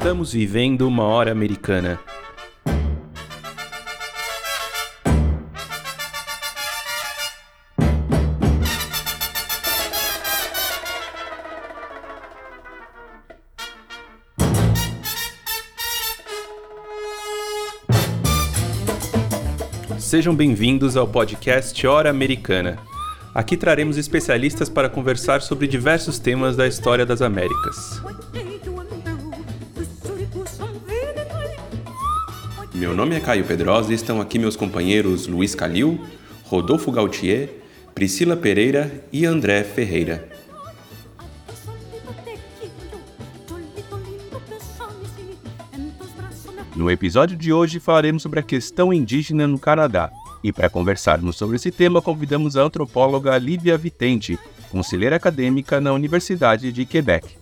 Estamos vivendo uma hora americana. Sejam bem-vindos ao podcast Hora Americana. Aqui traremos especialistas para conversar sobre diversos temas da história das Américas. Meu nome é Caio Pedrosa e estão aqui meus companheiros Luiz Calil, Rodolfo Gautier, Priscila Pereira e André Ferreira. No episódio de hoje falaremos sobre a questão indígena no Canadá. E para conversarmos sobre esse tema, convidamos a antropóloga Lívia Vitente, conselheira acadêmica na Universidade de Quebec.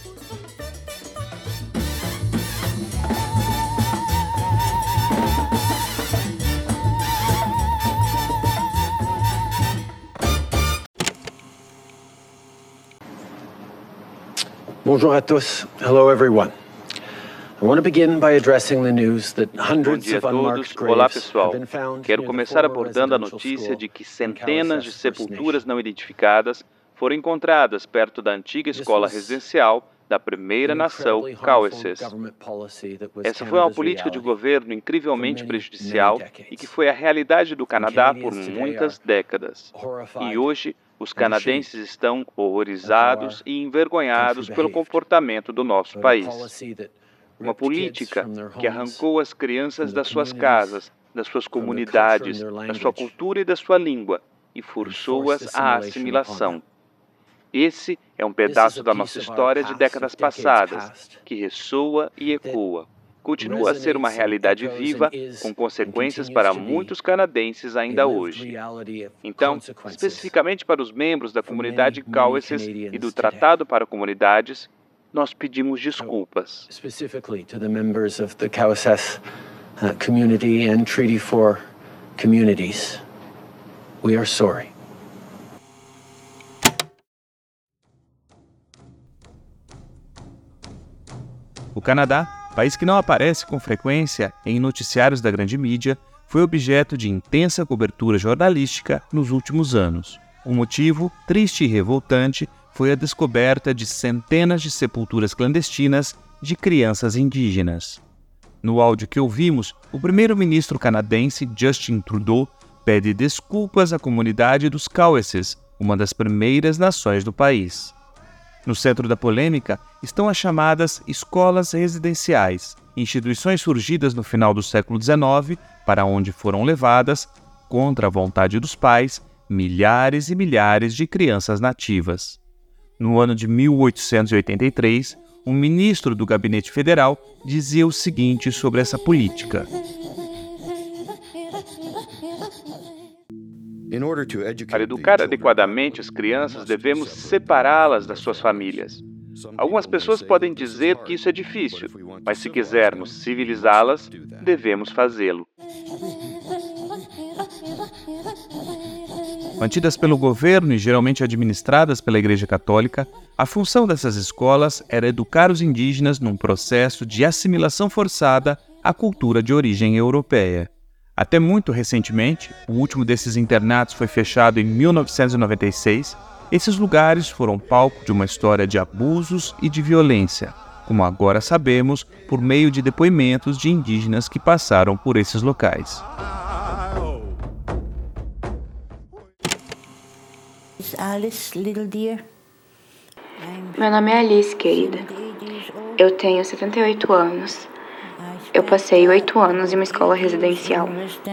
Bonjour à tous. Hello everyone. I want to begin by addressing the news that hundreds of unmarked graves Olá pessoal, have been found quero near the começar former abordando a residential notícia school de que of the centenas de Cowessess First sepulturas Nation. não identificadas foram encontradas perto da antiga escola residencial da primeira nação Cowessess. Essa foi uma política de governo incrivelmente prejudicial e que foi a realidade do Canadá por muitas décadas. E hoje, os canadenses estão horrorizados e envergonhados pelo comportamento do nosso país. Uma política que arrancou as crianças das suas casas, das suas comunidades, da sua cultura e da sua língua e forçou-as à assimilação. Esse é um pedaço da nossa história de décadas passadas, que ressoa e ecoa. Continua a ser uma realidade viva, com consequências para muitos canadenses ainda hoje. Então, especificamente para os membros da comunidade Cowessess e do Tratado para Comunidades, nós pedimos desculpas. Specifically to the members of the Cowessess community and Treaty for Communities. We are sorry. O Canadá, país que não aparece com frequência em noticiários da grande mídia, foi objeto de intensa cobertura jornalística nos últimos anos. O motivo, triste e revoltante, foi a descoberta de centenas de sepulturas clandestinas de crianças indígenas. No áudio que ouvimos, o primeiro-ministro canadense Justin Trudeau pede desculpas à comunidade dos Cowessess, uma das primeiras nações do país. No centro da polêmica estão as chamadas escolas residenciais, instituições surgidas no final do século XIX, para onde foram levadas, contra a vontade dos pais, milhares e milhares de crianças nativas. No ano de 1883, um ministro do Gabinete Federal dizia o seguinte sobre essa política. Para educar adequadamente as crianças, devemos separá-las das suas famílias. Algumas pessoas podem dizer que isso é difícil, mas se quisermos civilizá-las, devemos fazê-lo. Mantidas pelo governo e geralmente administradas pela Igreja Católica, a função dessas escolas era educar os indígenas num processo de assimilação forçada à cultura de origem europeia. Até muito recentemente, o último desses internatos foi fechado em 1996, esses lugares foram palco de uma história de abusos e de violência, como agora sabemos por meio de depoimentos de indígenas que passaram por esses locais. Alice, little dear. Meu nome é Alice, querida. Eu tenho 78 anos. Eu passei 8 anos em uma escola residencial.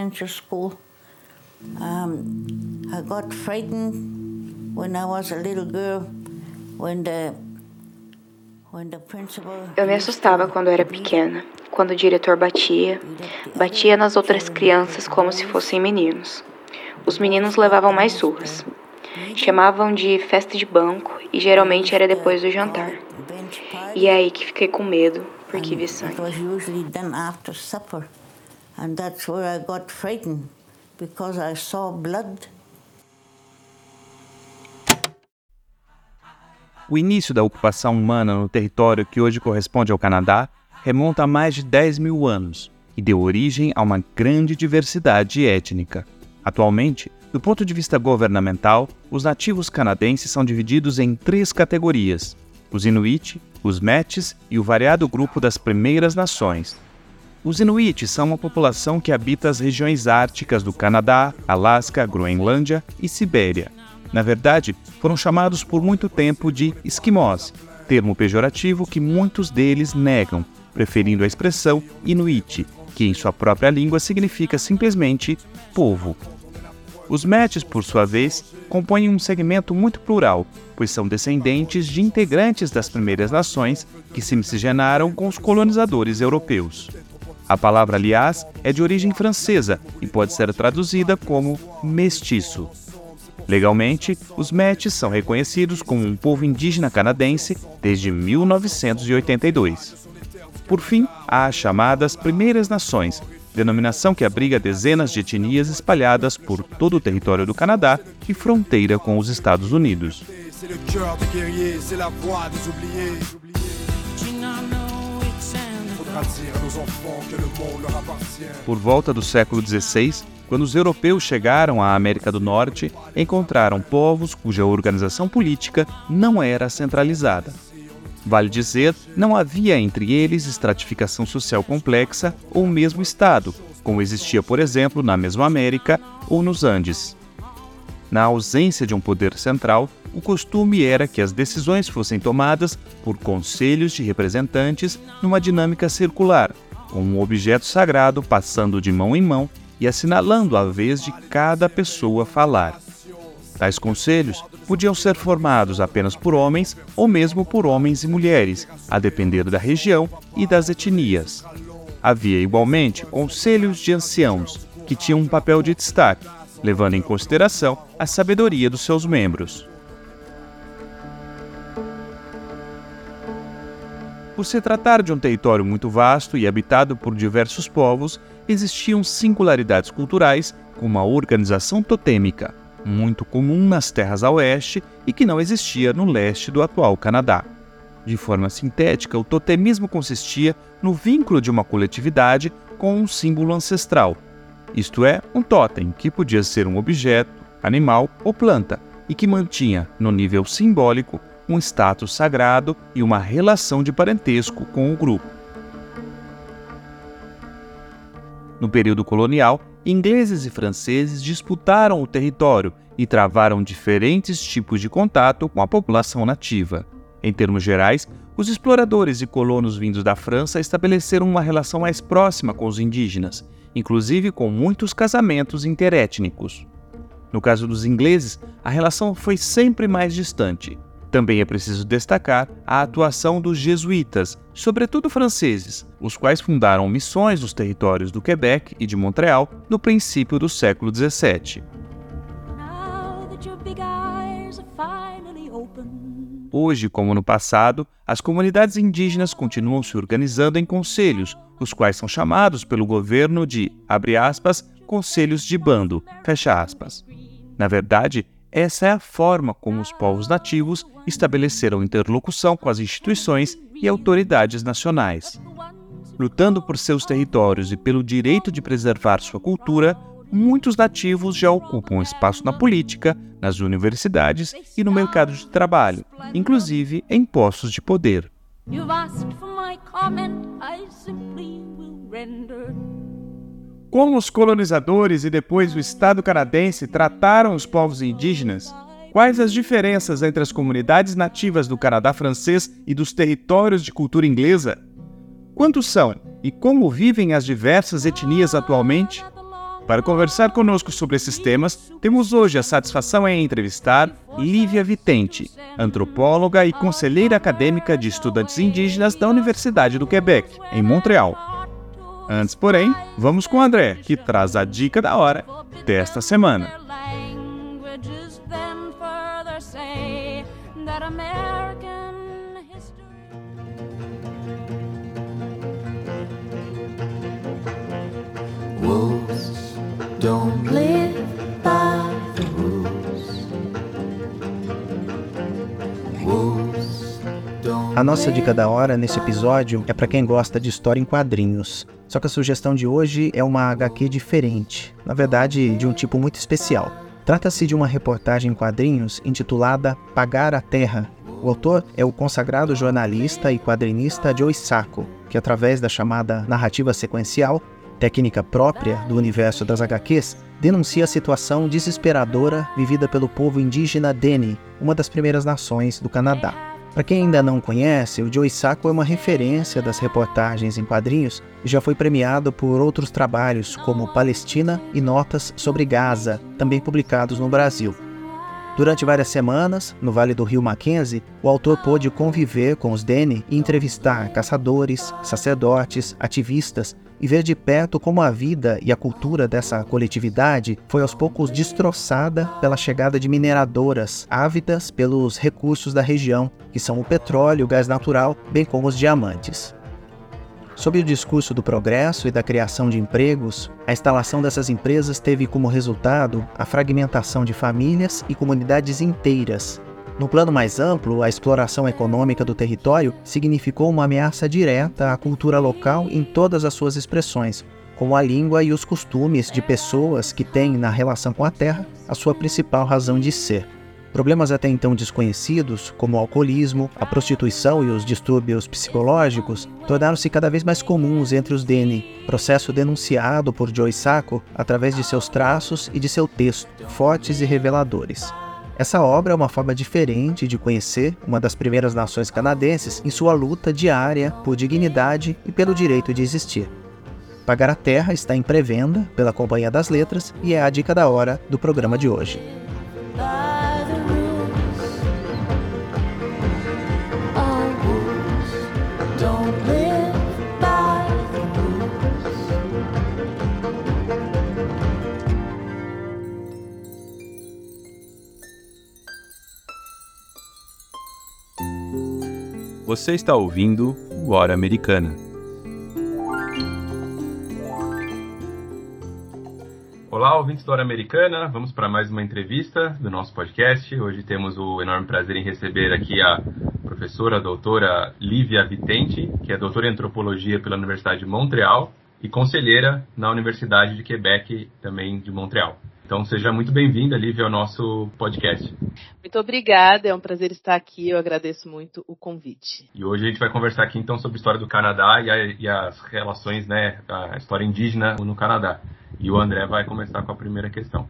I got frightened when I was a little girl, when the principal... Eu me assustava quando eu era pequena, quando o diretor batia nas outras crianças como se fossem meninos. Os meninos levavam mais surras. Chamavam de festa de banco e geralmente era depois do jantar. E é aí que fiquei com medo, porque vi sangue. It was usually done after supper, and that's where I got frightened because I saw blood. O início da ocupação humana no território que hoje corresponde ao Canadá remonta a mais de 10 mil anos e deu origem a uma grande diversidade étnica. Atualmente, do ponto de vista governamental, os nativos canadenses são divididos em 3 categorias: os Inuit, os Métis e o variado grupo das Primeiras Nações. Os Inuit são uma população que habita as regiões árticas do Canadá, Alasca, Groenlândia e Sibéria. Na verdade, foram chamados por muito tempo de esquimós, termo pejorativo que muitos deles negam, preferindo a expressão Inuit, que em sua própria língua significa simplesmente povo. Os Métis, por sua vez, compõem um segmento muito plural, pois são descendentes de integrantes das Primeiras Nações que se miscigenaram com os colonizadores europeus. A palavra, aliás, é de origem francesa e pode ser traduzida como mestiço. Legalmente, os Métis são reconhecidos como um povo indígena canadense desde 1982. Por fim, há as chamadas Primeiras Nações, denominação que abriga dezenas de etnias espalhadas por todo o território do Canadá e fronteira com os Estados Unidos. Por volta do século XVI, quando os europeus chegaram à América do Norte, encontraram povos cuja organização política não era centralizada. Vale dizer, não havia entre eles estratificação social complexa ou mesmo Estado, como existia, por exemplo, na Mesoamérica ou nos Andes. Na ausência de um poder central, o costume era que as decisões fossem tomadas por conselhos de representantes numa dinâmica circular, com um objeto sagrado passando de mão em mão e assinalando a vez de cada pessoa falar. Tais conselhos podiam ser formados apenas por homens ou mesmo por homens e mulheres, a depender da região e das etnias. Havia igualmente conselhos de anciãos, que tinham um papel de destaque, levando em consideração a sabedoria dos seus membros. Por se tratar de um território muito vasto e habitado por diversos povos, existiam singularidades culturais com uma organização totêmica, muito comum nas terras a oeste e que não existia no leste do atual Canadá. De forma sintética, o totemismo consistia no vínculo de uma coletividade com um símbolo ancestral, isto é, um totem que podia ser um objeto, animal ou planta, e que mantinha, no nível simbólico, um status sagrado e uma relação de parentesco com o grupo. No período colonial, ingleses e franceses disputaram o território e travaram diferentes tipos de contato com a população nativa. Em termos gerais, os exploradores e colonos vindos da França estabeleceram uma relação mais próxima com os indígenas, inclusive com muitos casamentos interétnicos. No caso dos ingleses, a relação foi sempre mais distante. Também é preciso destacar a atuação dos jesuítas, sobretudo franceses, os quais fundaram missões nos territórios do Quebec e de Montreal no princípio do século XVII. Hoje, como no passado, as comunidades indígenas continuam se organizando em conselhos, os quais são chamados pelo governo de, abre aspas, conselhos de bando, fecha aspas. Na verdade, essa é a forma como os povos nativos estabeleceram interlocução com as instituições e autoridades nacionais. Lutando por seus territórios e pelo direito de preservar sua cultura, muitos nativos já ocupam espaço na política, nas universidades e no mercado de trabalho, inclusive em postos de poder. Como os colonizadores e depois o Estado canadense trataram os povos indígenas? Quais as diferenças entre as comunidades nativas do Canadá francês e dos territórios de cultura inglesa? Quantos são e como vivem as diversas etnias atualmente? Para conversar conosco sobre esses temas, temos hoje a satisfação em entrevistar Lívia Vitente, antropóloga e conselheira acadêmica de estudantes indígenas da Universidade do Quebec, em Montreal. Antes, porém, vamos com André, que traz a dica da hora desta semana. Wolves don't live by the rules. Wolves don't A nossa dica da hora nesse episódio é para quem gosta de história em quadrinhos. Só que a sugestão de hoje é uma HQ diferente, na verdade de um tipo muito especial. Trata-se de uma reportagem em quadrinhos intitulada Pagar a Terra. O autor é o consagrado jornalista e quadrinista Joe Sacco, que através da chamada narrativa sequencial, técnica própria do universo das HQs, denuncia a situação desesperadora vivida pelo povo indígena Dene, uma das primeiras nações do Canadá. Para quem ainda não conhece, o Joe Sacco é uma referência das reportagens em quadrinhos e já foi premiado por outros trabalhos como Palestina e Notas sobre Gaza, também publicados no Brasil. Durante várias semanas, no Vale do Rio Mackenzie, o autor pôde conviver com os Dene e entrevistar caçadores, sacerdotes, ativistas e ver de perto como a vida e a cultura dessa coletividade foi aos poucos destroçada pela chegada de mineradoras ávidas pelos recursos da região, que são o petróleo, o gás natural, bem como os diamantes. Sob o discurso do progresso e da criação de empregos, a instalação dessas empresas teve como resultado a fragmentação de famílias e comunidades inteiras. No plano mais amplo, a exploração econômica do território significou uma ameaça direta à cultura local em todas as suas expressões, como a língua e os costumes de pessoas que têm, na relação com a terra, a sua principal razão de ser. Problemas até então desconhecidos, como o alcoolismo, a prostituição e os distúrbios psicológicos, tornaram-se cada vez mais comuns entre os Dene, processo denunciado por Joe Sacco através de seus traços e de seu texto, fortes e reveladores. Essa obra é uma forma diferente de conhecer uma das primeiras nações canadenses em sua luta diária por dignidade e pelo direito de existir. Pagar a Terra está em pré-venda pela Companhia das Letras e é a dica da hora do programa de hoje. Você está ouvindo o Hora Americana. Olá, ouvintes do Hora Americana. Vamos para mais uma entrevista do nosso podcast. Hoje temos o enorme prazer em receber aqui a professora, a doutora Lívia Vitente, que é doutora em Antropologia pela Universidade de Montreal e conselheira na Universidade de Quebec, também de Montreal. Então, seja muito bem-vinda, Lívia, ao nosso podcast. Muito obrigada, é um prazer estar aqui, eu agradeço muito o convite. E hoje a gente vai conversar aqui, então, sobre a história do Canadá e as relações, a história indígena no Canadá. E o André vai começar com a primeira questão.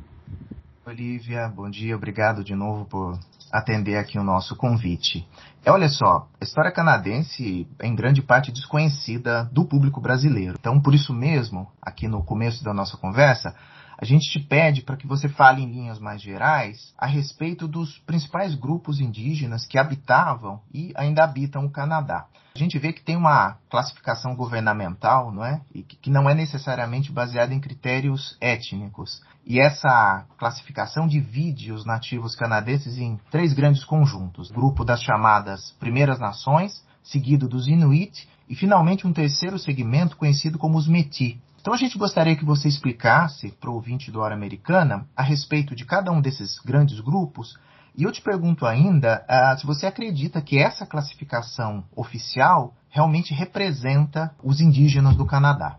Olívia, bom dia, obrigado de novo por atender aqui o nosso convite. Olha só, a história canadense é em grande parte desconhecida do público brasileiro. Então, por isso mesmo, aqui no começo da nossa conversa, a gente te pede para que você fale em linhas mais gerais a respeito dos principais grupos indígenas que habitavam e ainda habitam o Canadá. A gente vê que tem uma classificação governamental, não é? E que não é necessariamente baseada em critérios étnicos. E essa classificação divide os nativos canadenses em 3 grandes conjuntos. O grupo das chamadas Primeiras Nações, seguido dos Inuit, e finalmente um terceiro segmento conhecido como os Métis. Então a gente gostaria que você explicasse para o ouvinte do Hora Americana a respeito de cada um desses grandes grupos. E eu te pergunto ainda se você acredita que essa classificação oficial realmente representa os indígenas do Canadá.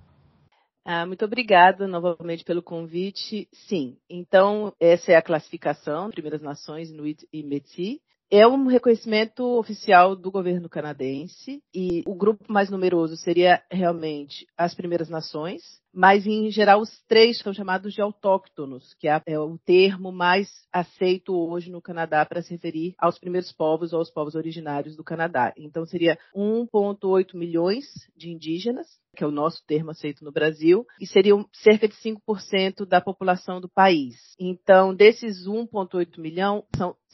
Muito obrigada novamente pelo convite. Sim, então essa é a classificação, Primeiras Nações, Inuit e Métis. É um reconhecimento oficial do governo canadense e o grupo mais numeroso seria realmente as Primeiras Nações, mas em geral os 3 são chamados de autóctonos, que é o termo mais aceito hoje no Canadá para se referir aos primeiros povos ou aos povos originários do Canadá. Então seria 1,8 milhões de indígenas, que é o nosso termo aceito no Brasil, e seriam cerca de 5% da população do país. Então, desses 1,8 milhão,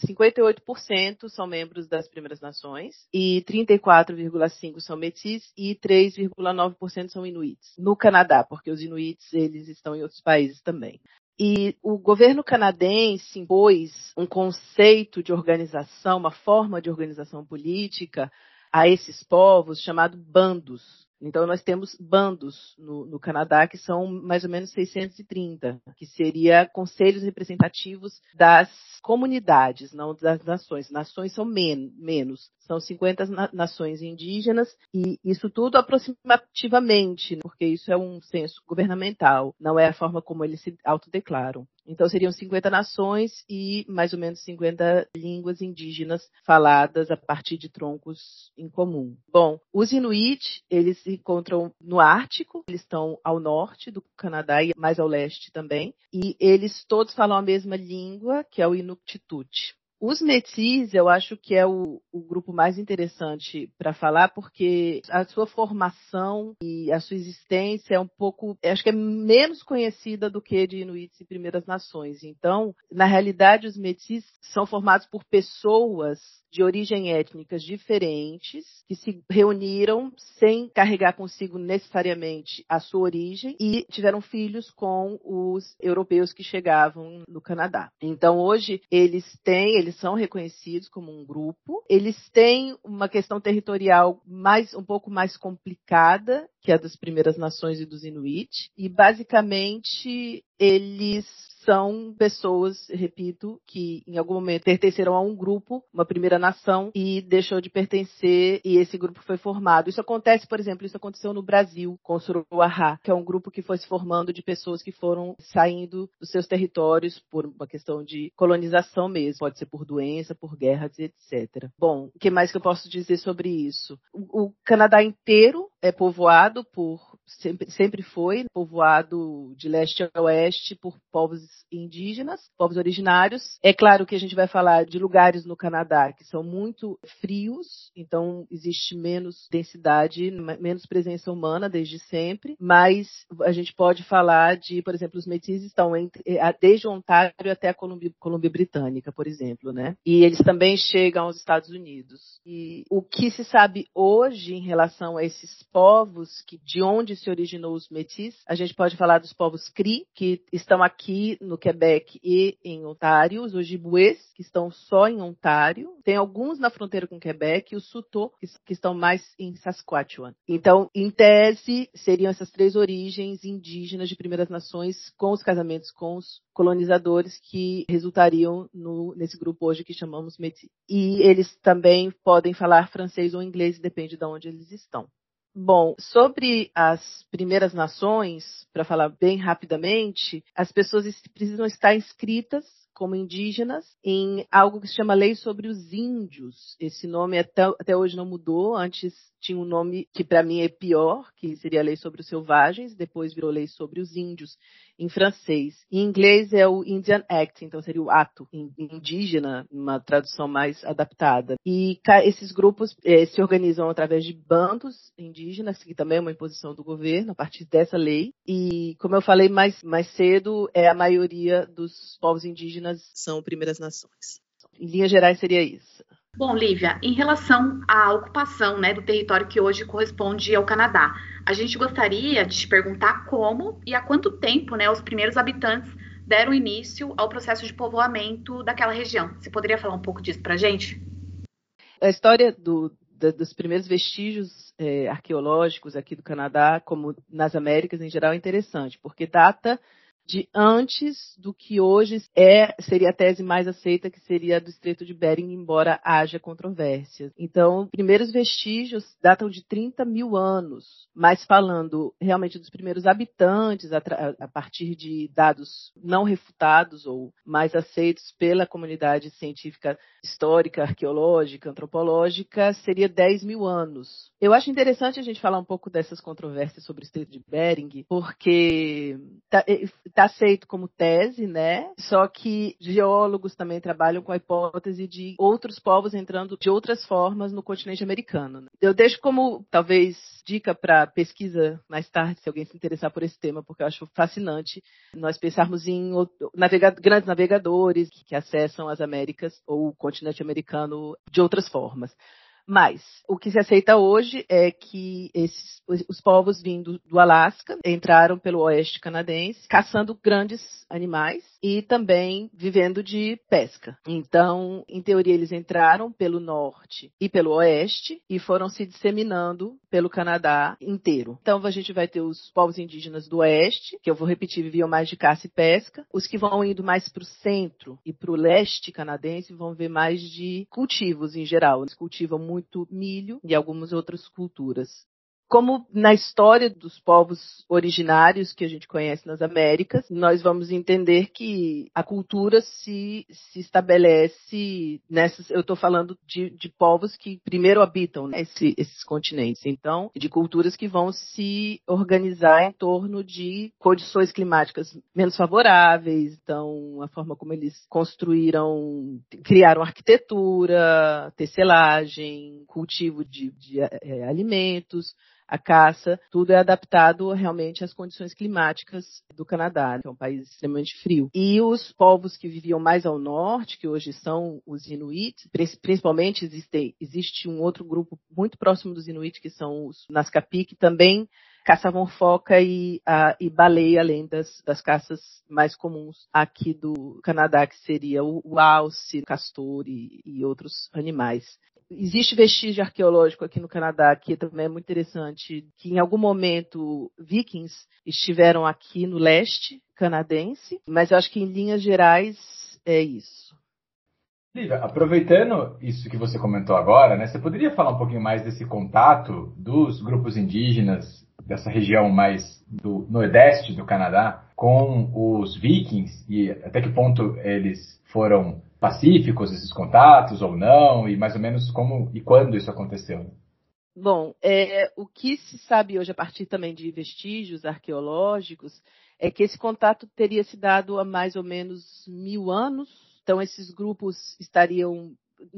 58% são membros das Primeiras Nações, e 34,5% são Métis, e 3,9% são Inuits. No Canadá, porque os Inuits eles estão em outros países também. E o governo canadense impôs um conceito de organização, uma forma de organização política a esses povos chamado bandos. Então, nós temos bandos no Canadá, que são mais ou menos 630, que seria conselhos representativos das comunidades, não das nações. Nações são menos. São 50 nações indígenas e isso tudo aproximativamente, porque isso é um censo governamental, não é a forma como eles se autodeclaram. Então, seriam 50 nações e mais ou menos 50 línguas indígenas faladas a partir de troncos em comum. Bom, os Inuit, eles se encontram no Ártico, eles estão ao norte do Canadá e mais ao leste também, e eles todos falam a mesma língua, que é o Inuktitut. Os Métis, eu acho que é o grupo mais interessante para falar, porque a sua formação e a sua existência é um pouco, acho que é menos conhecida do que de Inuits e Primeiras Nações. Então, na realidade, os Métis são formados por pessoas de origem étnicas diferentes, que se reuniram sem carregar consigo necessariamente a sua origem e tiveram filhos com os europeus que chegavam no Canadá. Então, hoje, eles são reconhecidos como um grupo, eles têm uma questão territorial um pouco mais complicada, que é a das Primeiras Nações e dos Inuit, e basicamente eles são pessoas, repito, que em algum momento pertenceram a um grupo, uma primeira nação, e deixou de pertencer, e esse grupo foi formado. Isso acontece, por exemplo, isso aconteceu no Brasil, com o Suruahá, que é um grupo que foi se formando de pessoas que foram saindo dos seus territórios por uma questão de colonização mesmo, pode ser por doença, por guerras, etc. Bom, o que mais que eu posso dizer sobre isso? O Canadá inteiro é povoado sempre foi povoado de leste a oeste por povos indígenas, povos originários. É claro que a gente vai falar de lugares no Canadá que são muito frios, então existe menos densidade, menos presença humana desde sempre, mas a gente pode falar de, por exemplo, os Métis estão desde Ontário até a Colômbia Britânica, por exemplo, né? E eles também chegam aos Estados Unidos. E o que se sabe hoje em relação a esses povos, de onde se originou os Métis, a gente pode falar dos povos Cri, que estão aqui no Quebec e em Ontário, os Ojibwés, que estão só em Ontário, tem alguns na fronteira com o Quebec, e os Saulteaux, que estão mais em Saskatchewan. Então, em tese, seriam essas três origens indígenas de Primeiras Nações com os casamentos com os colonizadores que resultariam nesse grupo hoje que chamamos Métis. E eles também podem falar francês ou inglês, depende de onde eles estão. Bom, sobre as Primeiras Nações, para falar bem rapidamente, as pessoas precisam estar inscritas como indígenas em algo que se chama Lei sobre os Índios. Esse nome até hoje não mudou. Antes tinha um nome que para mim é pior, que seria a Lei sobre os Selvagens, depois virou Lei sobre os Índios, em francês. Em inglês é o Indian Act, então seria o ato indígena, uma tradução mais adaptada. E esses grupos se organizam através de bandos indígenas, que também é uma imposição do governo, a partir dessa lei. E, como eu falei mais cedo, a maioria dos povos indígenas são Primeiras Nações. Em linhas gerais, seria isso. Bom, Lívia, em relação à ocupação, né, do território que hoje corresponde ao Canadá, a gente gostaria de te perguntar como e há quanto tempo, né, os primeiros habitantes deram início ao processo de povoamento daquela região. Você poderia falar um pouco disso para a gente? A história dos primeiros vestígios arqueológicos aqui do Canadá, como nas Américas em geral, é interessante, porque data de antes do que hoje seria a tese mais aceita, que seria a do Estreito de Bering, embora haja controvérsias. Então, primeiros vestígios datam de 30 mil anos, mas falando realmente dos primeiros habitantes, a partir de dados não refutados ou mais aceitos pela comunidade científica histórica, arqueológica, antropológica, seria 10 mil anos. Eu acho interessante a gente falar um pouco dessas controvérsias sobre o Estreito de Bering, porque está aceito como tese, né? Só que geólogos também trabalham com a hipótese de outros povos entrando de outras formas no continente americano. Eu deixo como, talvez, dica para pesquisa mais tarde, se alguém se interessar por esse tema, porque eu acho fascinante nós pensarmos em grandes navegadores que acessam as Américas ou o continente americano de outras formas. Mas o que se aceita hoje é que os povos vindo do Alasca entraram pelo oeste canadense, caçando grandes animais e também vivendo de pesca. Então, em teoria, eles entraram pelo norte e pelo oeste e foram se disseminando pelo Canadá inteiro. Então, a gente vai ter os povos indígenas do oeste, que eu vou repetir, viviam mais de caça e pesca. Os que vão indo mais para o centro e para o leste canadense vão ver mais de cultivos em geral. Eles cultivam muito milho e algumas outras culturas. Como na história dos povos originários que a gente conhece nas Américas, nós vamos entender que a cultura se estabelece nessas. Eu estou falando de povos que primeiro habitam, né, esses continentes. Então, de culturas que vão se organizar em torno de condições climáticas menos favoráveis. Então, a forma como eles criaram arquitetura, tecelagem, cultivo de alimentos. A caça, tudo é adaptado realmente às condições climáticas do Canadá, que é um país extremamente frio. E os povos que viviam mais ao norte, que hoje são os Inuit, principalmente existe um outro grupo muito próximo dos Inuit, que são os Naskapi, que também caçavam foca e baleia, além das caças mais comuns aqui do Canadá, que seria o alce, o castor e outros animais. Existe vestígio arqueológico aqui no Canadá, que também é muito interessante, que em algum momento vikings estiveram aqui no leste canadense, mas eu acho que em linhas gerais é isso. Lívia, aproveitando isso que você comentou agora, né, você poderia falar um pouquinho mais desse contato dos grupos indígenas dessa região mais do nordeste do Canadá com os vikings e até que ponto eles foram pacíficos, esses contatos ou não, e mais ou menos como e quando isso aconteceu? Bom, o que se sabe hoje a partir também de vestígios arqueológicos é que esse contato teria se dado há mais ou menos 1000 anos. Então, esses grupos estariam...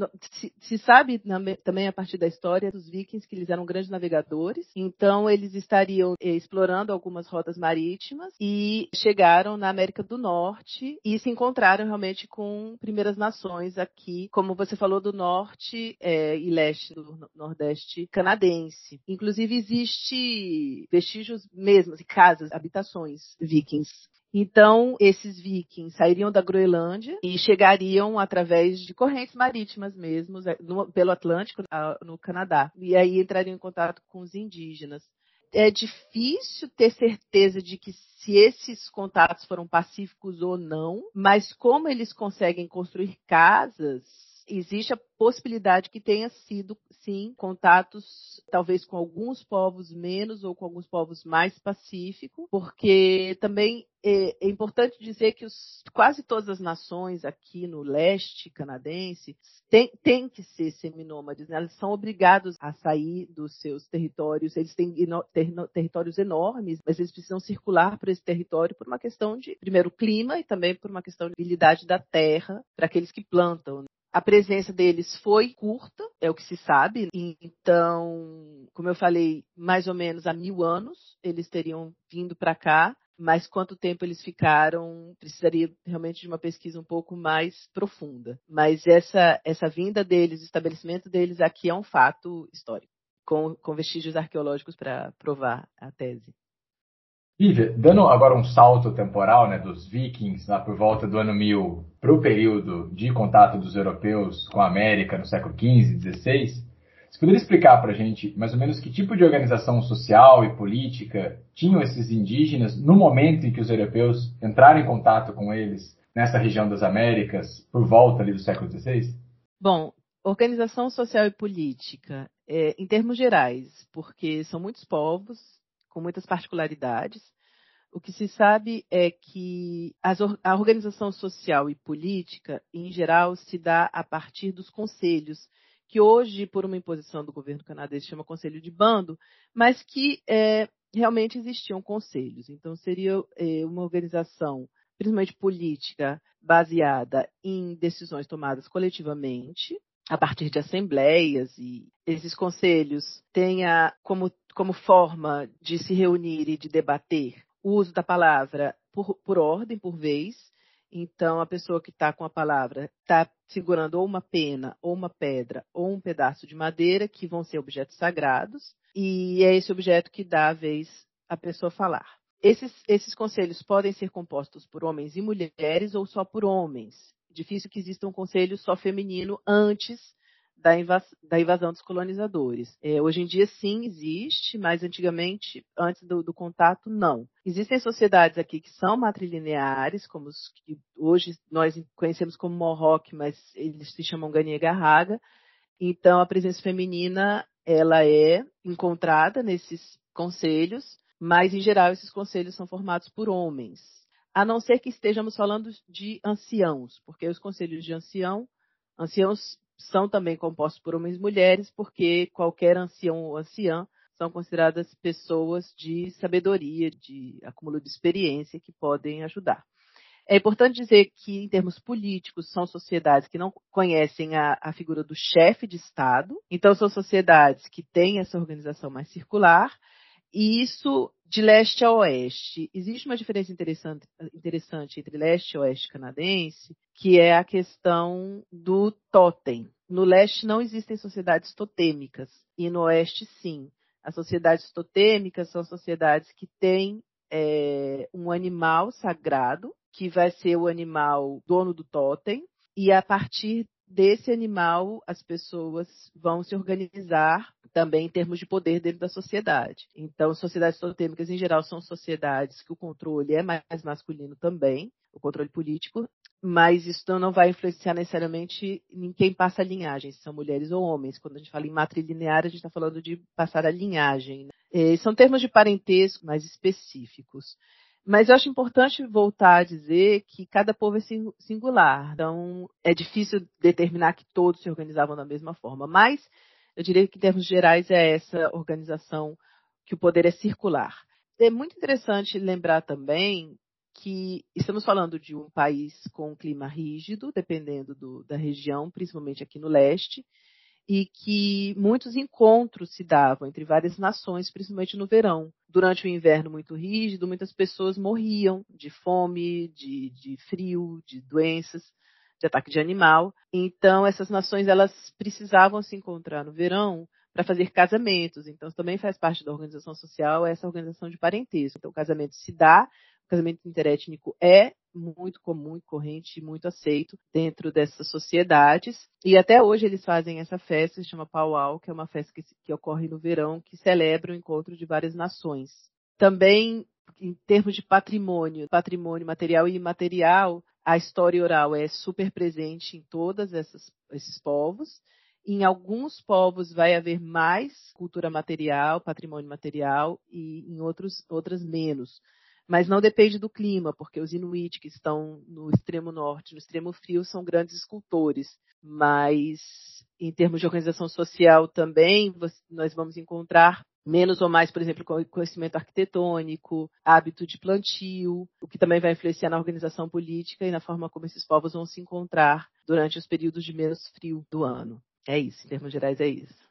Se sabe também a partir da história dos vikings que eles eram grandes navegadores, então eles estariam explorando algumas rotas marítimas e chegaram na América do Norte e se encontraram realmente com primeiras nações aqui, como você falou, do norte e leste do nordeste canadense. Inclusive existe vestígios mesmo, de casas, habitações vikings. Então, esses vikings sairiam da Groenlândia e chegariam através de correntes marítimas mesmo, pelo Atlântico, no Canadá. E aí entrariam em contato com os indígenas. É difícil ter certeza de que se esses contatos foram pacíficos ou não, mas como eles conseguem construir casas, existe a possibilidade que tenha sido, sim, contatos talvez com alguns povos menos ou com alguns povos mais pacíficos, porque também é importante dizer que quase todas as nações aqui no leste canadense têm que ser seminômades, né? Elas são obrigados a sair dos seus territórios, eles têm territórios enormes, mas eles precisam circular por esse território por uma questão de, primeiro, clima e também por uma questão de habilidade da terra para aqueles que plantam. A presença deles foi curta, é o que se sabe. Então, como eu falei, mais ou menos há 1000 anos eles teriam vindo para cá, mas quanto tempo eles ficaram, precisaria realmente de uma pesquisa um pouco mais profunda. Mas essa vinda deles, o estabelecimento deles aqui é um fato histórico, com vestígios arqueológicos para provar a tese. Lívia, dando agora um salto temporal, né, dos vikings lá por volta do ano 1000 para o período de contato dos europeus com a América no século XV e XVI, você poderia explicar para a gente mais ou menos que tipo de organização social e política tinham esses indígenas no momento em que os europeus entraram em contato com eles nessa região das Américas por volta ali do século XVI? Bom, organização social e política, em termos gerais, porque são muitos povos, com muitas particularidades. O que se sabe é que a organização social e política, em geral, se dá a partir dos conselhos, que hoje, por uma imposição do governo canadense, chama Conselho de Bando, mas que realmente existiam conselhos. Então, seria uma organização, principalmente política, baseada em decisões tomadas coletivamente, a partir de assembleias, e esses conselhos têm como forma de se reunir e de debater o uso da palavra por ordem, por vez. Então, a pessoa que está com a palavra está segurando ou uma pena, ou uma pedra, ou um pedaço de madeira, que vão ser objetos sagrados, e é esse objeto que dá a vez à pessoa falar. Esses conselhos podem ser compostos por homens e mulheres ou só por homens. Difícil que exista um conselho só feminino antes da invasão dos colonizadores. Hoje em dia, sim, existe, mas antigamente, antes do contato, não. Existem sociedades aqui que são matrilineares, como os que hoje nós conhecemos como Mohawk, mas eles se chamam Kanien'kehá:ka. Então, a presença feminina ela é encontrada nesses conselhos, mas, em geral, esses conselhos são formados por homens. A não ser que estejamos falando de anciãos, porque os conselhos de anciãos são também compostos por homens e mulheres, porque qualquer ancião ou anciã são consideradas pessoas de sabedoria, de acúmulo de experiência, que podem ajudar. É importante dizer que, em termos políticos, são sociedades que não conhecem a figura do chefe de Estado, então são sociedades que têm essa organização mais circular, e isso de leste a oeste. Existe uma diferença interessante entre leste e oeste canadense, que é a questão do totem. No leste não existem sociedades totêmicas, e no oeste sim. As sociedades totêmicas são sociedades que têm um animal sagrado, que vai ser o animal dono do totem, e a partir desse animal as pessoas vão se organizar também em termos de poder dentro da sociedade. Então, sociedades totêmicas, em geral, são sociedades que o controle é mais masculino também, o controle político, mas isso não vai influenciar necessariamente em quem passa a linhagem, se são mulheres ou homens. Quando a gente fala em matrilinear, a gente está falando de passar a linhagem, né? São termos de parentesco mais específicos. Mas eu acho importante voltar a dizer que cada povo é singular, então é difícil determinar que todos se organizavam da mesma forma, mas eu diria que em termos gerais é essa organização que o poder é circular. É muito interessante lembrar também que estamos falando de um país com um clima rígido, dependendo da região, principalmente aqui no leste, e que muitos encontros se davam entre várias nações, principalmente no verão. Durante o inverno muito rígido, muitas pessoas morriam de fome, de frio, de doenças, de ataque de animal. Então, essas nações elas precisavam se encontrar no verão para fazer casamentos. Então, também faz parte da organização social essa organização de parentesco. Então, o casamento se dá, o casamento interétnico é muito comum e corrente, muito aceito dentro dessas sociedades. E até hoje eles fazem essa festa, que se chama Powwow, que é uma festa que ocorre no verão, que celebra o encontro de várias nações. Também, em termos de patrimônio material e imaterial, a história oral é super presente em todos esses povos. Em alguns povos vai haver mais cultura material, patrimônio material, e em outras menos. Mas não depende do clima, porque os Inuit, que estão no extremo norte, no extremo frio, são grandes escultores. Mas, em termos de organização social também, nós vamos encontrar menos ou mais, por exemplo, conhecimento arquitetônico, hábito de plantio, o que também vai influenciar na organização política e na forma como esses povos vão se encontrar durante os períodos de menos frio do ano. É isso, em termos gerais é isso.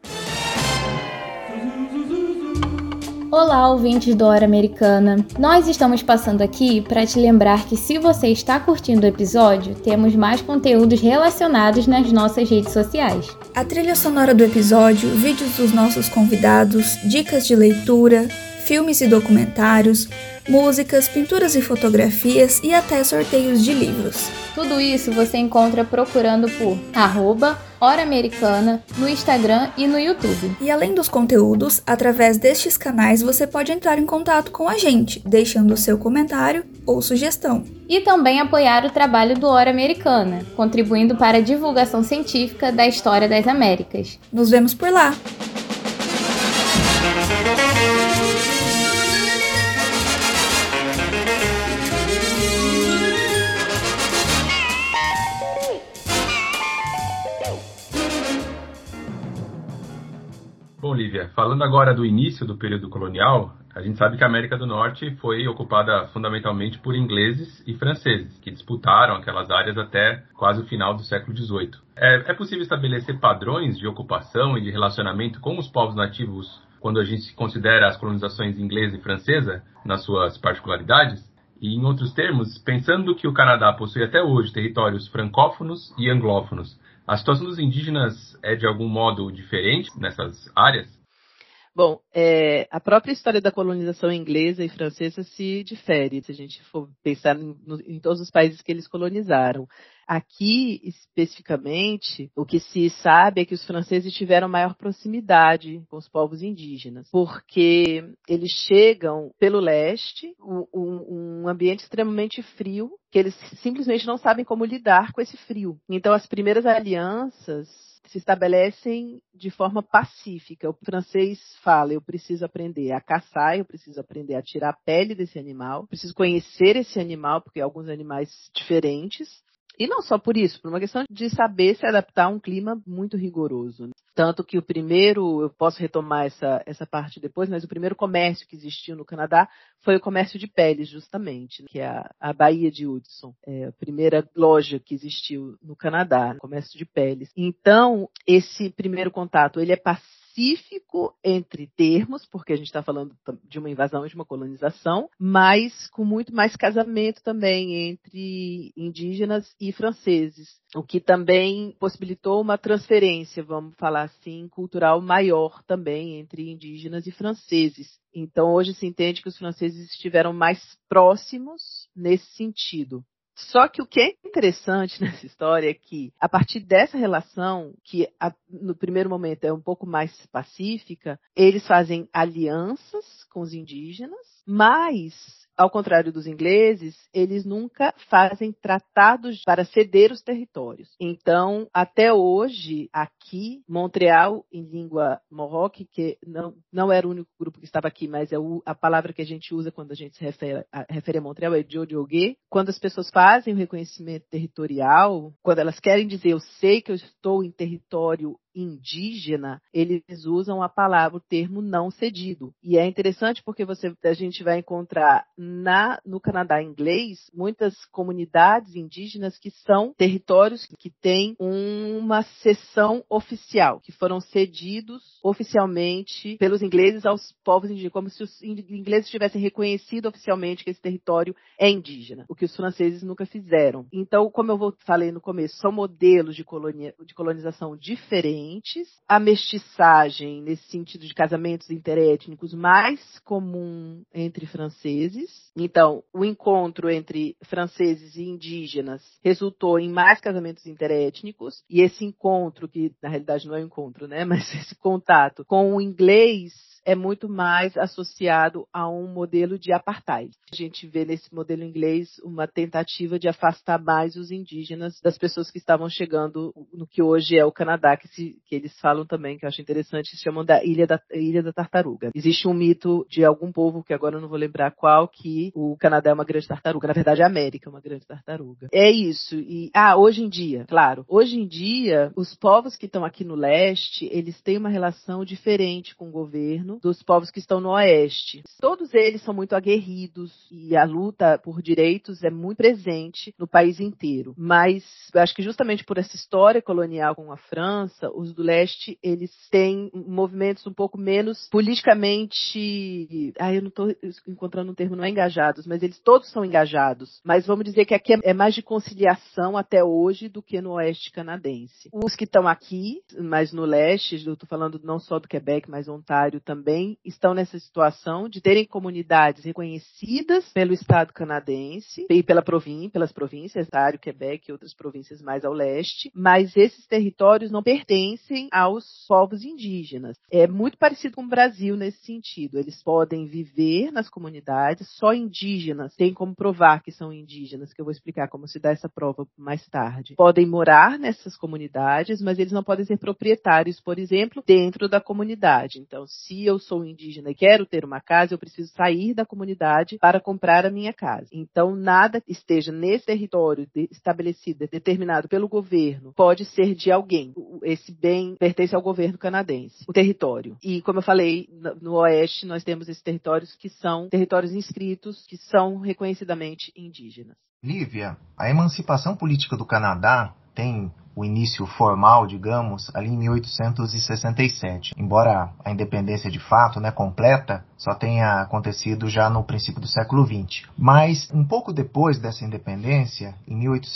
Olá, ouvintes do Hora Americana. Nós estamos passando aqui para te lembrar que se você está curtindo o episódio, temos mais conteúdos relacionados nas nossas redes sociais. A trilha sonora do episódio, vídeos dos nossos convidados, dicas de leitura, filmes e documentários, músicas, pinturas e fotografias e até sorteios de livros. Tudo isso você encontra procurando por @Hora Americana no Instagram e no YouTube. E além dos conteúdos, através destes canais você pode entrar em contato com a gente, deixando o seu comentário ou sugestão. E também apoiar o trabalho do Hora Americana, contribuindo para a divulgação científica da história das Américas. Nos vemos por lá! Bom, Lívia, falando agora do início do período colonial, a gente sabe que a América do Norte foi ocupada fundamentalmente por ingleses e franceses, que disputaram aquelas áreas até quase o final do século XVIII. É possível estabelecer padrões de ocupação e de relacionamento com os povos nativos quando a gente considera as colonizações inglesa e francesa nas suas particularidades? E, em outros termos, pensando que o Canadá possui até hoje territórios francófonos e anglófonos, a situação dos indígenas é de algum modo diferente nessas áreas? Bom, a própria história da colonização inglesa e francesa se difere, se a gente for pensar em todos os países que eles colonizaram. Aqui, especificamente, o que se sabe é que os franceses tiveram maior proximidade com os povos indígenas, porque eles chegam pelo leste, um ambiente extremamente frio, que eles simplesmente não sabem como lidar com esse frio. Então, as primeiras alianças se estabelecem de forma pacífica. O francês fala, eu preciso aprender a caçar, eu preciso aprender a tirar a pele desse animal, preciso conhecer esse animal, porque alguns animais diferentes. E não só por isso, por uma questão de saber se adaptar a um clima muito rigoroso. Tanto que o primeiro, eu posso retomar essa parte depois, mas o primeiro comércio que existiu no Canadá foi o comércio de peles, justamente, que é a Baía de Hudson. É a primeira loja que existiu no Canadá, comércio de peles. Então, esse primeiro contato, ele é pacífico entre termos, porque a gente está falando de uma invasão e de uma colonização, mas com muito mais casamento também entre indígenas e franceses, o que também possibilitou uma transferência, vamos falar assim, cultural maior também entre indígenas e franceses. Então, hoje se entende que os franceses estiveram mais próximos nesse sentido. Só que o que é interessante nessa história é que, a partir dessa relação, que no primeiro momento é um pouco mais pacífica, eles fazem alianças com os indígenas, mas, ao contrário dos ingleses, eles nunca fazem tratados para ceder os territórios. Então, até hoje, aqui, Montreal, em língua mohawk, que não era o único grupo que estava aqui, mas é a palavra que a gente usa quando a gente se refere a Montreal, é Jojogé. Quando as pessoas fazem o reconhecimento territorial, quando elas querem dizer eu sei que eu estou em território indígena, eles usam a palavra, o termo não cedido. E é interessante porque a gente vai encontrar no Canadá inglês muitas comunidades indígenas que são territórios que têm uma cessão oficial, que foram cedidos oficialmente pelos ingleses aos povos indígenas, como se os ingleses tivessem reconhecido oficialmente que esse território é indígena, o que os franceses nunca fizeram. Então, como eu falei no começo, são modelos de colonização diferentes. A mestiçagem, nesse sentido de casamentos interétnicos, mais comum entre franceses. Então, o encontro entre franceses e indígenas resultou em mais casamentos interétnicos. E esse encontro, que na realidade não é um encontro, né? Mas esse contato com o inglês é muito mais associado a um modelo de apartheid. A gente vê nesse modelo inglês uma tentativa de afastar mais os indígenas das pessoas que estavam chegando no que hoje é o Canadá, que eles falam também, que eu acho interessante, se chamam da Ilha da Tartaruga. Existe um mito de algum povo, que agora eu não vou lembrar qual, que o Canadá é uma grande tartaruga. Na verdade, a América é uma grande tartaruga. É isso. E, hoje em dia, claro, hoje em dia, os povos que estão aqui no leste, eles têm uma relação diferente com o governo dos povos que estão no oeste. Todos eles são muito aguerridos e a luta por direitos é muito presente no país inteiro. Mas eu acho que justamente por essa história colonial com a França, os do leste, eles têm movimentos um pouco menos politicamente... eu não estou encontrando um termo, não é engajados, mas eles todos são engajados. Mas vamos dizer que aqui é mais de conciliação até hoje do que no oeste canadense. Os que estão aqui, mas no leste, eu estou falando não só do Quebec, mas Ontário também, estão nessa situação de terem comunidades reconhecidas pelo Estado canadense e pelas províncias, Ontário, Quebec e outras províncias mais ao leste, mas esses territórios não pertencem aos povos indígenas. É muito parecido com o Brasil nesse sentido. Eles podem viver nas comunidades, só indígenas têm como provar que são indígenas, que eu vou explicar como se dá essa prova mais tarde. Podem morar nessas comunidades, mas eles não podem ser proprietários, por exemplo, dentro da comunidade. Então, se eu sou indígena e quero ter uma casa, eu preciso sair da comunidade para comprar a minha casa. Então, nada que esteja nesse território estabelecido, determinado pelo governo, pode ser de alguém. Esse bem pertence ao governo canadense, o território. E, como eu falei, no oeste nós temos esses territórios que são territórios inscritos, que são reconhecidamente indígenas. Lívia, a emancipação política do Canadá tem o início formal, digamos, ali em 1867. Embora a independência de fato, né, completa, só tenha acontecido já no princípio do século XX. Mas, um pouco depois dessa independência, em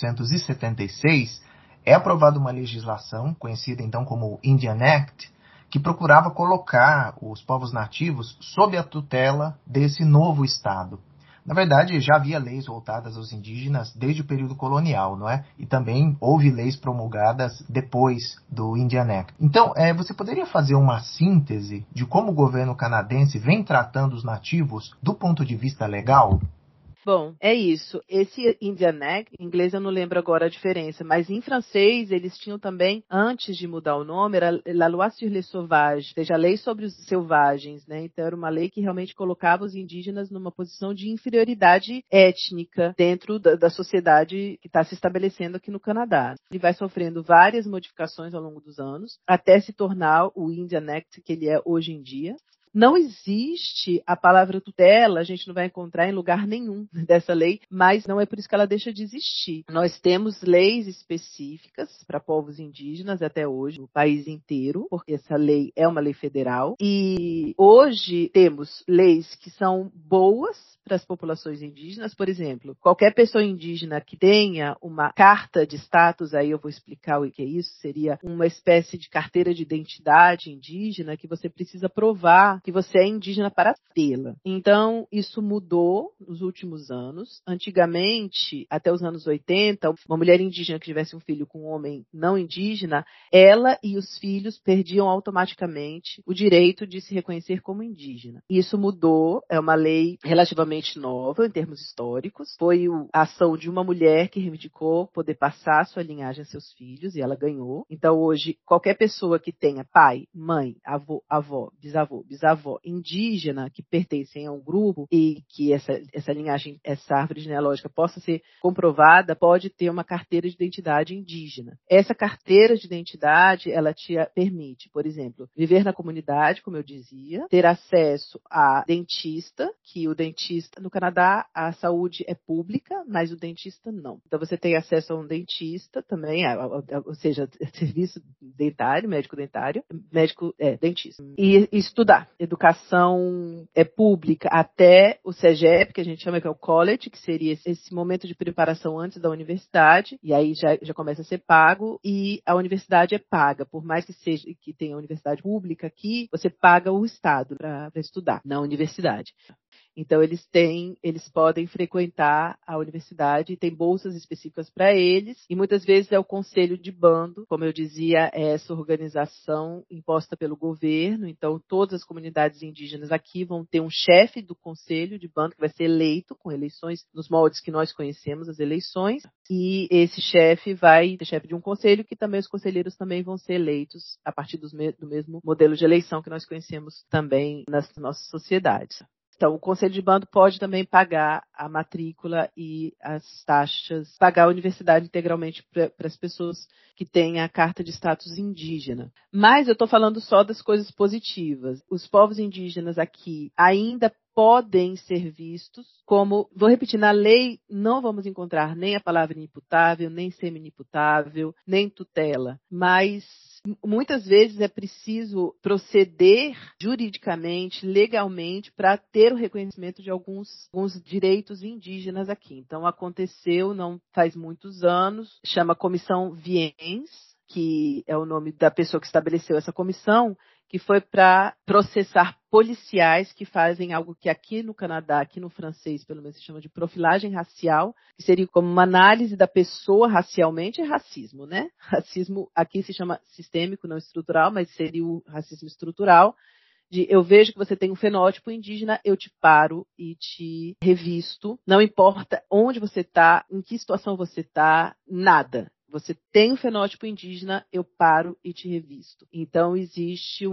1876, é aprovada uma legislação, conhecida então como Indian Act, que procurava colocar os povos nativos sob a tutela desse novo Estado. Na verdade, já havia leis voltadas aos indígenas desde o período colonial, não é? E também houve leis promulgadas depois do Indian Act. Então, você poderia fazer uma síntese de como o governo canadense vem tratando os nativos do ponto de vista legal? Bom, é isso. Esse Indian Act, em inglês eu não lembro agora a diferença, mas em francês eles tinham também, antes de mudar o nome, era La Loi sur les Sauvages, ou seja, a lei sobre os selvagens, né? Então era uma lei que realmente colocava os indígenas numa posição de inferioridade étnica dentro da sociedade que está se estabelecendo aqui no Canadá. Ele vai sofrendo várias modificações ao longo dos anos, até se tornar o Indian Act que ele é hoje em dia. Não existe a palavra tutela, a gente não vai encontrar em lugar nenhum dessa lei, mas não é por isso que ela deixa de existir. Nós temos leis específicas para povos indígenas até hoje, no país inteiro, porque essa lei é uma lei federal. E hoje temos leis que são boas para as populações indígenas. Por exemplo, qualquer pessoa indígena que tenha uma carta de status, aí eu vou explicar o que é isso, seria uma espécie de carteira de identidade indígena que você precisa provar que você é indígena para tê-la. Então, isso mudou nos últimos anos. Antigamente, até os anos 80, uma mulher indígena que tivesse um filho com um homem não indígena, ela e os filhos perdiam automaticamente o direito de se reconhecer como indígena. Isso mudou, é uma lei relativamente nova em termos históricos. Foi a ação de uma mulher que reivindicou poder passar sua linhagem a seus filhos e ela ganhou. Então, hoje, qualquer pessoa que tenha pai, mãe, avô, avó, bisavô indígena que pertencem a um grupo e que essa linhagem, essa árvore genealógica possa ser comprovada, pode ter uma carteira de identidade indígena. Essa carteira de identidade, ela te permite, por exemplo, viver na comunidade, como eu dizia, ter acesso a dentista, que o dentista, no Canadá, a saúde é pública, mas o dentista não. Então você tem acesso a um dentista também, ou seja, serviço dentário, médico dentário, dentista. E estudar. Educação pública até o CEGEP, que a gente chama que é o college, que seria esse momento de preparação antes da universidade, e aí já começa a ser pago, e a universidade é paga. Por mais que tenha universidade pública aqui, você paga o Estado para estudar na universidade. Então, eles podem frequentar a universidade, tem bolsas específicas para eles, e muitas vezes é o conselho de bando, como eu dizia, é essa organização imposta pelo governo. Então, todas as comunidades indígenas aqui vão ter um chefe do conselho de bando que vai ser eleito com eleições nos moldes que nós conhecemos as eleições, e esse chefe vai ser chefe de um conselho, que também os conselheiros também vão ser eleitos a partir do mesmo modelo de eleição que nós conhecemos também nas nossas sociedades. Então, o Conselho de Bando pode também pagar a matrícula e as taxas, pagar a universidade integralmente para as pessoas que têm a carta de status indígena. Mas eu estou falando só das coisas positivas. Os povos indígenas aqui ainda podem ser vistos como, vou repetir, na lei não vamos encontrar nem a palavra inimputável, nem semi-inimputável, nem tutela, mas muitas vezes é preciso proceder juridicamente, legalmente, para ter o reconhecimento de alguns direitos indígenas aqui. Então, aconteceu não faz muitos anos, chama Comissão Viens, que é o nome da pessoa que estabeleceu essa comissão, que foi para processar policiais que fazem algo que aqui no Canadá, aqui no francês, pelo menos se chama de profilagem racial, que seria como uma análise da pessoa racialmente, é racismo, né? Racismo aqui se chama sistêmico, não estrutural, mas seria o racismo estrutural, de eu vejo que você tem um fenótipo indígena, eu te paro e te revisto, não importa onde você está, em que situação você está, nada. Você tem um fenótipo indígena, eu paro e te revisto. Então, existe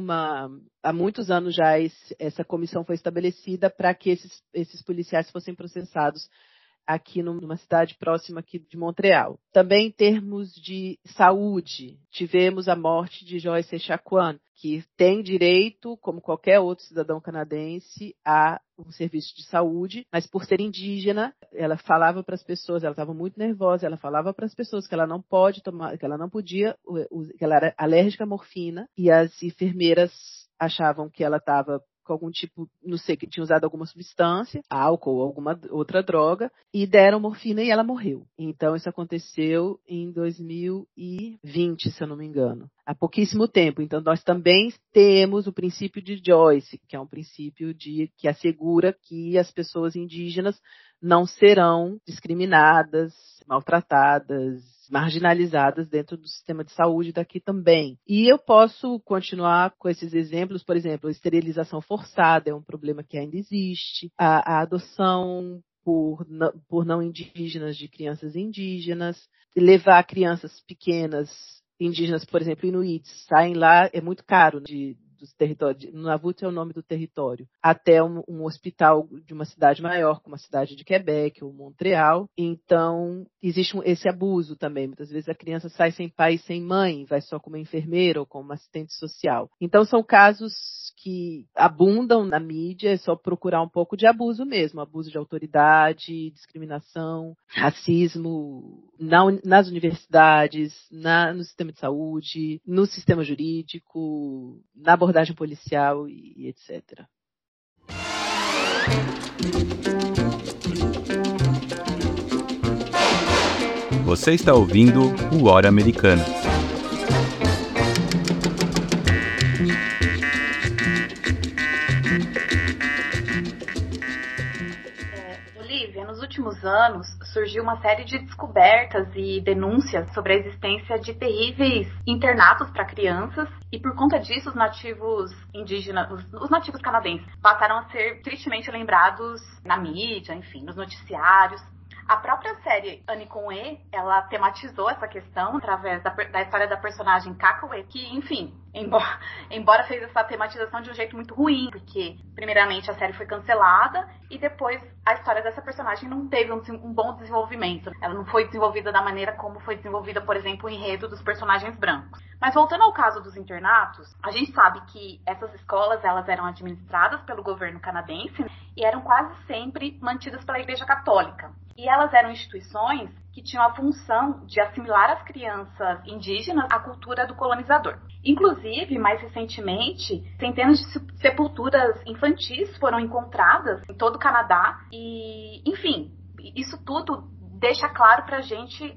há muitos anos já essa comissão foi estabelecida para que esses policiais fossem processados aqui numa cidade próxima aqui de Montreal. Também em termos de saúde, tivemos a morte de Joyce Echaquan, que tem direito, como qualquer outro cidadão canadense, a um serviço de saúde, mas por ser indígena, ela falava para as pessoas, ela estava muito nervosa, ela falava para as pessoas que ela não pode tomar, que ela não podia, que ela era alérgica à morfina, e as enfermeiras achavam que ela estava com algum tipo, não sei, que tinha usado alguma substância, álcool ou alguma outra droga, e deram morfina e ela morreu. Então, isso aconteceu em 2020, se eu não me engano. Há pouquíssimo tempo. Então, nós também temos o princípio de Joyce, que é um princípio que assegura que as pessoas indígenas não serão discriminadas, maltratadas, marginalizadas dentro do sistema de saúde daqui também. E eu posso continuar com esses exemplos, por exemplo, a esterilização forçada é um problema que ainda existe, a adoção por não indígenas de crianças indígenas, levar crianças pequenas indígenas, por exemplo, inuits, saem lá, é muito caro dos territórios, Nunavut é o nome do território, até um hospital de uma cidade maior, como a cidade de Quebec ou Montreal. Então, existe esse abuso também. Muitas vezes a criança sai sem pai e sem mãe, vai só como enfermeira ou como assistente social. Então, são casos que abundam na mídia, é só procurar um pouco de abuso mesmo, abuso de autoridade, discriminação, racismo nas universidades, no sistema de saúde, no sistema jurídico, na abordagem policial e etc. Você está ouvindo o Hora Americana. Olivia, nos últimos anos surgiu uma série de descobertas e denúncias sobre a existência de terríveis internatos para crianças e por conta disso os nativos indígenas, os nativos canadenses passaram a ser tristemente lembrados na mídia, enfim, nos noticiários. A própria série Anikonwe, ela tematizou essa questão através da história da personagem Kakwe, que, enfim, embora fez essa tematização de um jeito muito ruim, porque, primeiramente, a série foi cancelada e depois a história dessa personagem não teve um bom desenvolvimento. Ela não foi desenvolvida da maneira como foi desenvolvida, por exemplo, o enredo dos personagens brancos. Mas voltando ao caso dos internatos, a gente sabe que essas escolas elas eram administradas pelo governo canadense e eram quase sempre mantidas pela Igreja Católica. E elas eram instituições que tinham a função de assimilar as crianças indígenas à cultura do colonizador. Inclusive, mais recentemente, centenas de sepulturas infantis foram encontradas em todo o Canadá. E, enfim, isso tudo deixa claro pra gente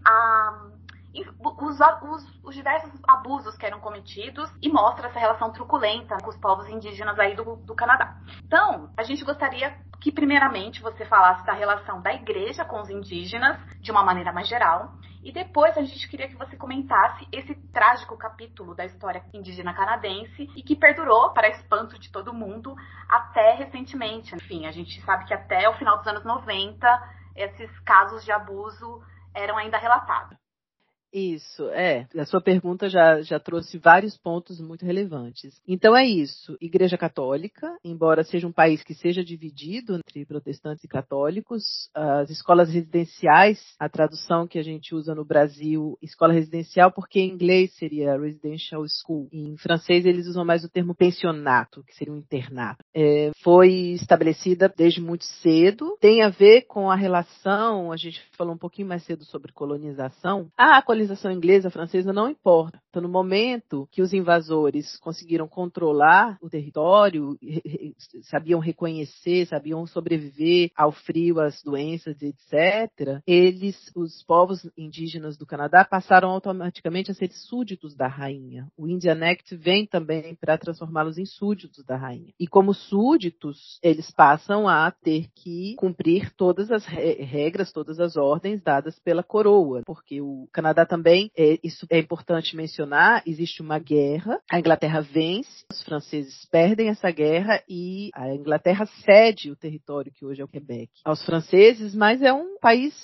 os diversos abusos que eram cometidos e mostra essa relação truculenta com os povos indígenas aí do Canadá. Então, a gente gostaria que primeiramente você falasse da relação da igreja com os indígenas de uma maneira mais geral e depois a gente queria que você comentasse esse trágico capítulo da história indígena canadense e que perdurou, para espanto de todo mundo, até recentemente. Enfim, a gente sabe que até o final dos anos 90 esses casos de abuso eram ainda relatados. Isso, a sua pergunta já trouxe vários pontos muito relevantes. Então é isso, Igreja Católica, embora seja um país que seja dividido entre protestantes e católicos, as escolas residenciais, a tradução que a gente usa no Brasil, escola residencial, porque em inglês seria residential school, em francês eles usam mais o termo pensionato, que seria um internato. Foi estabelecida desde muito cedo, tem a ver com a relação, a gente falou um pouquinho mais cedo sobre colonização, a colonização inglesa, francesa, não importa. Então, no momento que os invasores conseguiram controlar o território, sabiam reconhecer, sabiam sobreviver ao frio, às doenças, etc., os povos indígenas do Canadá passaram automaticamente a ser súditos da rainha. O Indian Act vem também para transformá-los em súditos da rainha. E como súditos, eles passam a ter que cumprir todas as regras, todas as ordens dadas pela coroa, porque o Canadá também, isso é importante mencionar, existe uma guerra, a Inglaterra vence, os franceses perdem essa guerra e a Inglaterra cede o território que hoje é o Quebec aos franceses, mas é um país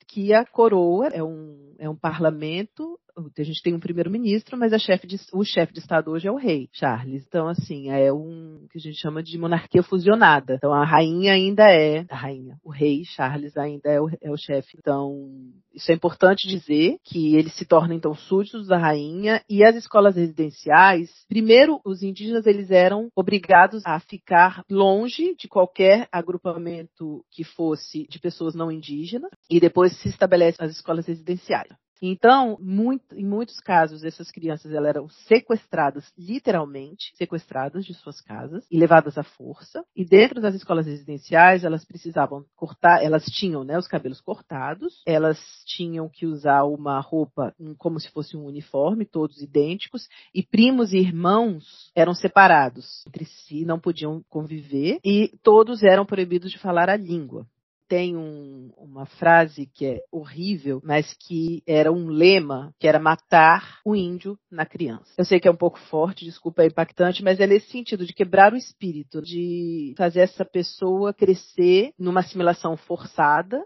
monarquia, a coroa é um parlamento. A gente tem um primeiro-ministro, mas o chefe de Estado hoje é o rei, Charles. Então, assim, é um que a gente chama de monarquia fusionada. Então, a rainha ainda é a rainha. O rei, Charles, ainda é o chefe. Então, isso é importante dizer, que eles se tornam, então, súditos da rainha. E as escolas residenciais, primeiro, os indígenas, eles eram obrigados a ficar longe de qualquer agrupamento que fosse de pessoas não indígenas. E depois se estabelecem as escolas residenciais. Então, em muitos casos, essas crianças elas eram sequestradas, literalmente, sequestradas de suas casas e levadas à força. E dentro das escolas residenciais, elas precisavam cortar, elas tinham, né, os cabelos cortados, elas tinham que usar uma roupa como se fosse um uniforme, todos idênticos, e primos e irmãos eram separados entre si, não podiam conviver, e todos eram proibidos de falar a língua. Tem uma frase que é horrível, mas que era um lema, que era matar o índio na criança. Eu sei que é um pouco forte, desculpa, é impactante, mas é nesse sentido, de quebrar o espírito, de fazer essa pessoa crescer numa assimilação forçada,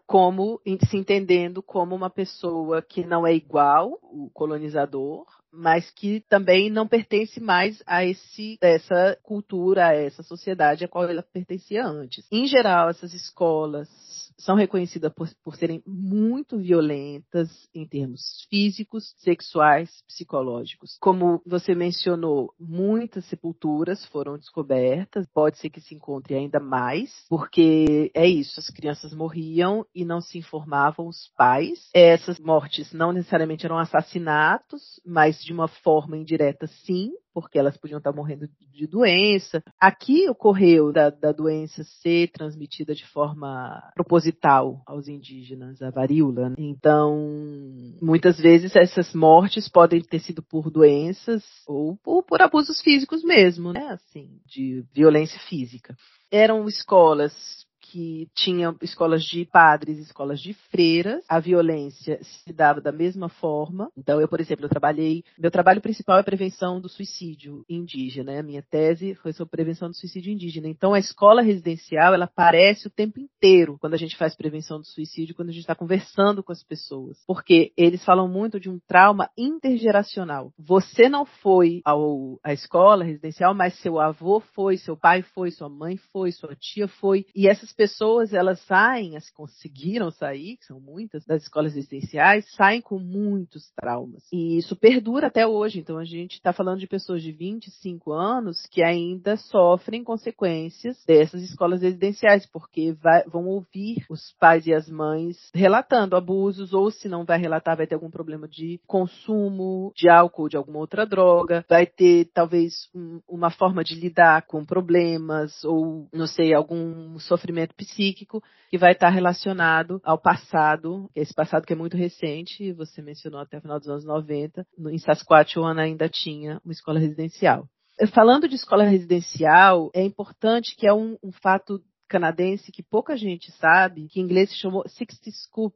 se entendendo como uma pessoa que não é igual o colonizador, mas que também não pertence mais a essa cultura, a essa sociedade a qual ela pertencia antes. Em geral, essas escolas são reconhecidas por serem muito violentas em termos físicos, sexuais, psicológicos. Como você mencionou, muitas sepulturas foram descobertas, pode ser que se encontre ainda mais, porque é isso, as crianças morriam e não se informavam os pais. Essas mortes não necessariamente eram assassinatos, mas de uma forma indireta, sim, porque elas podiam estar morrendo de doença. Aqui ocorreu da doença ser transmitida de forma proposital aos indígenas, a varíola, né? Então, muitas vezes essas mortes podem ter sido por doenças ou por abusos físicos mesmo, né? Assim, de violência física. Eram escolas que tinham escolas de padres, escolas de freiras. A violência se dava da mesma forma. Então, eu, por exemplo, meu trabalho principal é prevenção do suicídio indígena. A minha tese foi sobre prevenção do suicídio indígena. Então, a escola residencial, ela aparece o tempo inteiro quando a gente faz prevenção do suicídio, quando a gente está conversando com as pessoas. Porque eles falam muito de um trauma intergeracional. Você não foi à escola residencial, mas seu avô foi, seu pai foi, sua mãe foi, sua tia foi. E essas pessoas, elas saem, as que conseguiram sair, que são muitas, das escolas residenciais, saem com muitos traumas. E isso perdura até hoje. Então, a gente está falando de pessoas de 25 anos que ainda sofrem consequências dessas escolas residenciais, porque vão ouvir os pais e as mães relatando abusos, ou se não vai relatar, vai ter algum problema de consumo de álcool ou de alguma outra droga, vai ter, talvez, uma forma de lidar com problemas, ou, não sei, algum sofrimento psíquico que vai estar relacionado ao passado, esse passado que é muito recente, você mencionou até o final dos anos 90, em Saskatchewan ainda tinha uma escola residencial. Falando de escola residencial, é importante que é um fato canadense que pouca gente sabe, que em inglês se chamou 60 Scoop,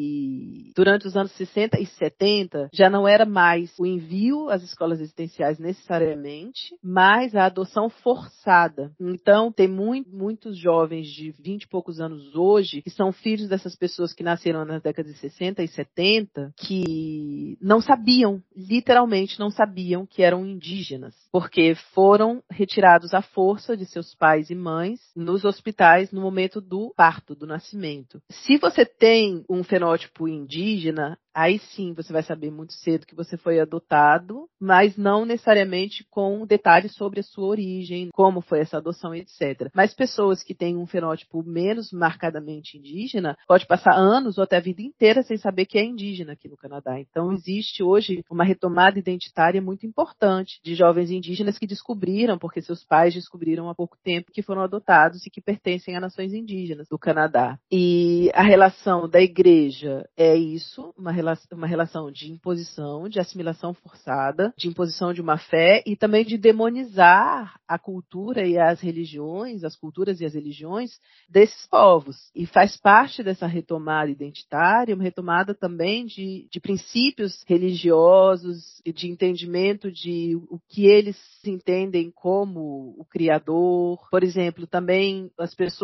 e durante os anos 60 e 70 já não era mais o envio às escolas residenciais necessariamente, mas a adoção forçada. Então tem muitos jovens de 20 e poucos anos hoje que são filhos dessas pessoas que nasceram nas décadas de 60 e 70 que não sabiam, literalmente não sabiam que eram indígenas, porque foram retirados à força de seus pais e mães nos hospitais no momento do parto, do nascimento. Se você tem um fenótipo indígena, aí sim você vai saber muito cedo que você foi adotado, mas não necessariamente com detalhes sobre a sua origem, como foi essa adoção, etc. Mas pessoas que têm um fenótipo menos marcadamente indígena, pode passar anos ou até a vida inteira sem saber que é indígena aqui no Canadá. Então existe hoje uma retomada identitária muito importante de jovens indígenas que descobriram, porque seus pais descobriram há pouco tempo que foram adotados e que pertencem a nações indígenas do Canadá. E a relação da igreja é isso, uma relação de imposição, de assimilação forçada, de imposição de uma fé e também de demonizar a cultura e as religiões, as culturas e as religiões desses povos. E faz parte dessa retomada identitária, uma retomada também de princípios religiosos e de entendimento de o que eles se entendem como o Criador. Por exemplo, também as pessoas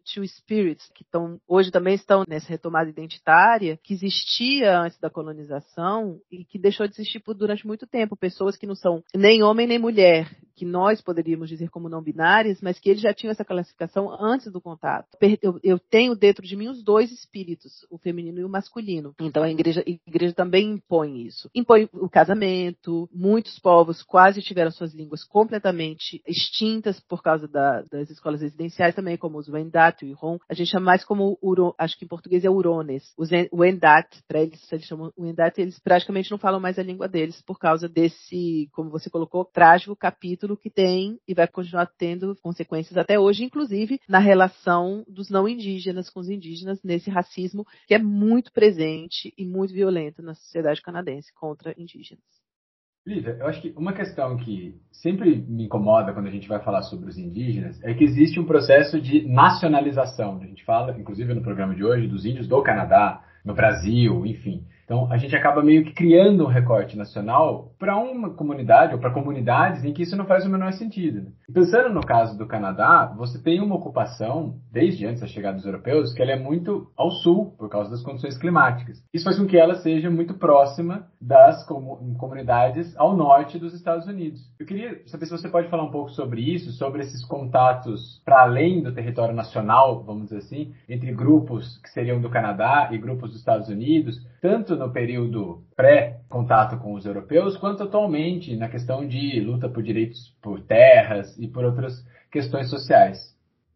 Two Spirits, que hoje também estão nessa retomada identitária, que existia antes da colonização e que deixou de existir durante muito tempo. Pessoas que não são nem homem nem mulher, que nós poderíamos dizer como não binárias, mas que eles já tinham essa classificação antes do contato. Eu tenho dentro de mim os dois espíritos, o feminino e o masculino. Então a igreja também impõe isso. Impõe o casamento. Muitos povos quase tiveram suas línguas completamente extintas por causa das escolas residenciais também, como os Wendat e o Iron. A gente chama mais como, acho que em português é Urones. Os Wendat, para eles chamam Wendat, eles praticamente não falam mais a língua deles por causa desse, como você colocou, trágico capítulo que tem e vai continuar tendo consequências até hoje, inclusive na relação dos não indígenas com os indígenas, nesse racismo que é muito presente e muito violento na sociedade canadense contra indígenas. Lívia, eu acho que uma questão que sempre me incomoda quando a gente vai falar sobre os indígenas é que existe um processo de nacionalização. A gente fala, inclusive no programa de hoje, dos índios do Canadá, no Brasil, enfim. Então, a gente acaba meio que criando um recorte nacional para uma comunidade ou para comunidades em que isso não faz o menor sentido. Né? Pensando no caso do Canadá, você tem uma ocupação, desde antes da chegada dos europeus, que ela é muito ao sul, por causa das condições climáticas. Isso faz com que ela seja muito próxima das comunidades ao norte dos Estados Unidos. Eu queria saber se você pode falar um pouco sobre isso, sobre esses contatos para além do território nacional, vamos dizer assim, entre grupos que seriam do Canadá e grupos dos Estados Unidos, tanto no período pré-contato com os europeus, quanto atualmente na questão de luta por direitos por terras e por outras questões sociais.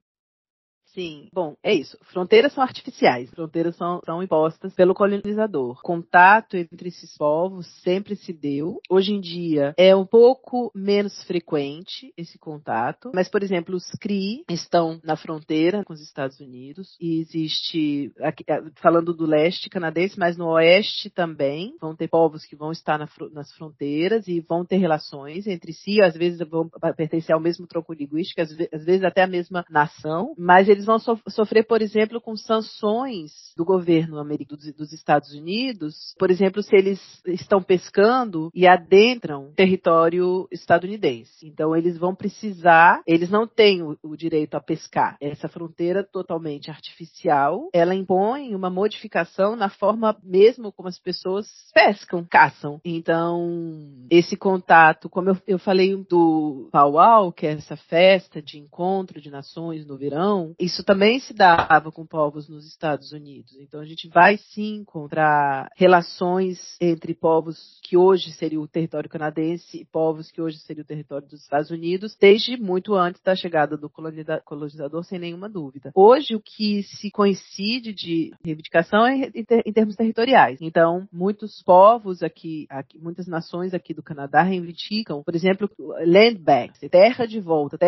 Sim, bom, é isso. Fronteiras são artificiais, fronteiras são impostas pelo colonizador. Contato entre esses povos sempre se deu. Hoje em dia é um pouco menos frequente esse contato, mas, por exemplo, os Cree estão na fronteira com os Estados Unidos e existe, aqui, falando do leste canadense, mas no oeste também, vão ter povos que vão estar nas fronteiras e vão ter relações entre si, às vezes vão pertencer ao mesmo tronco linguístico, às vezes até a mesma nação, mas eles vão sofrer, por exemplo, com sanções do governo dos Estados Unidos, por exemplo, se eles estão pescando e adentram território estadunidense. Então, eles vão precisar, eles não têm o direito a pescar. Essa fronteira totalmente artificial, ela impõe uma modificação na forma mesmo como as pessoas pescam, caçam. Então, esse contato, como eu falei do Powwow, que é essa festa de encontro de nações no verão, isso também se dava com povos nos Estados Unidos. Então, a gente vai sim encontrar relações entre povos que hoje seria o território canadense e povos que hoje seria o território dos Estados Unidos, desde muito antes da chegada do colonizador, sem nenhuma dúvida. Hoje, o que se coincide de reivindicação é em termos territoriais. Então, muitos povos aqui, muitas nações aqui do Canadá reivindicam, por exemplo, land back, terra de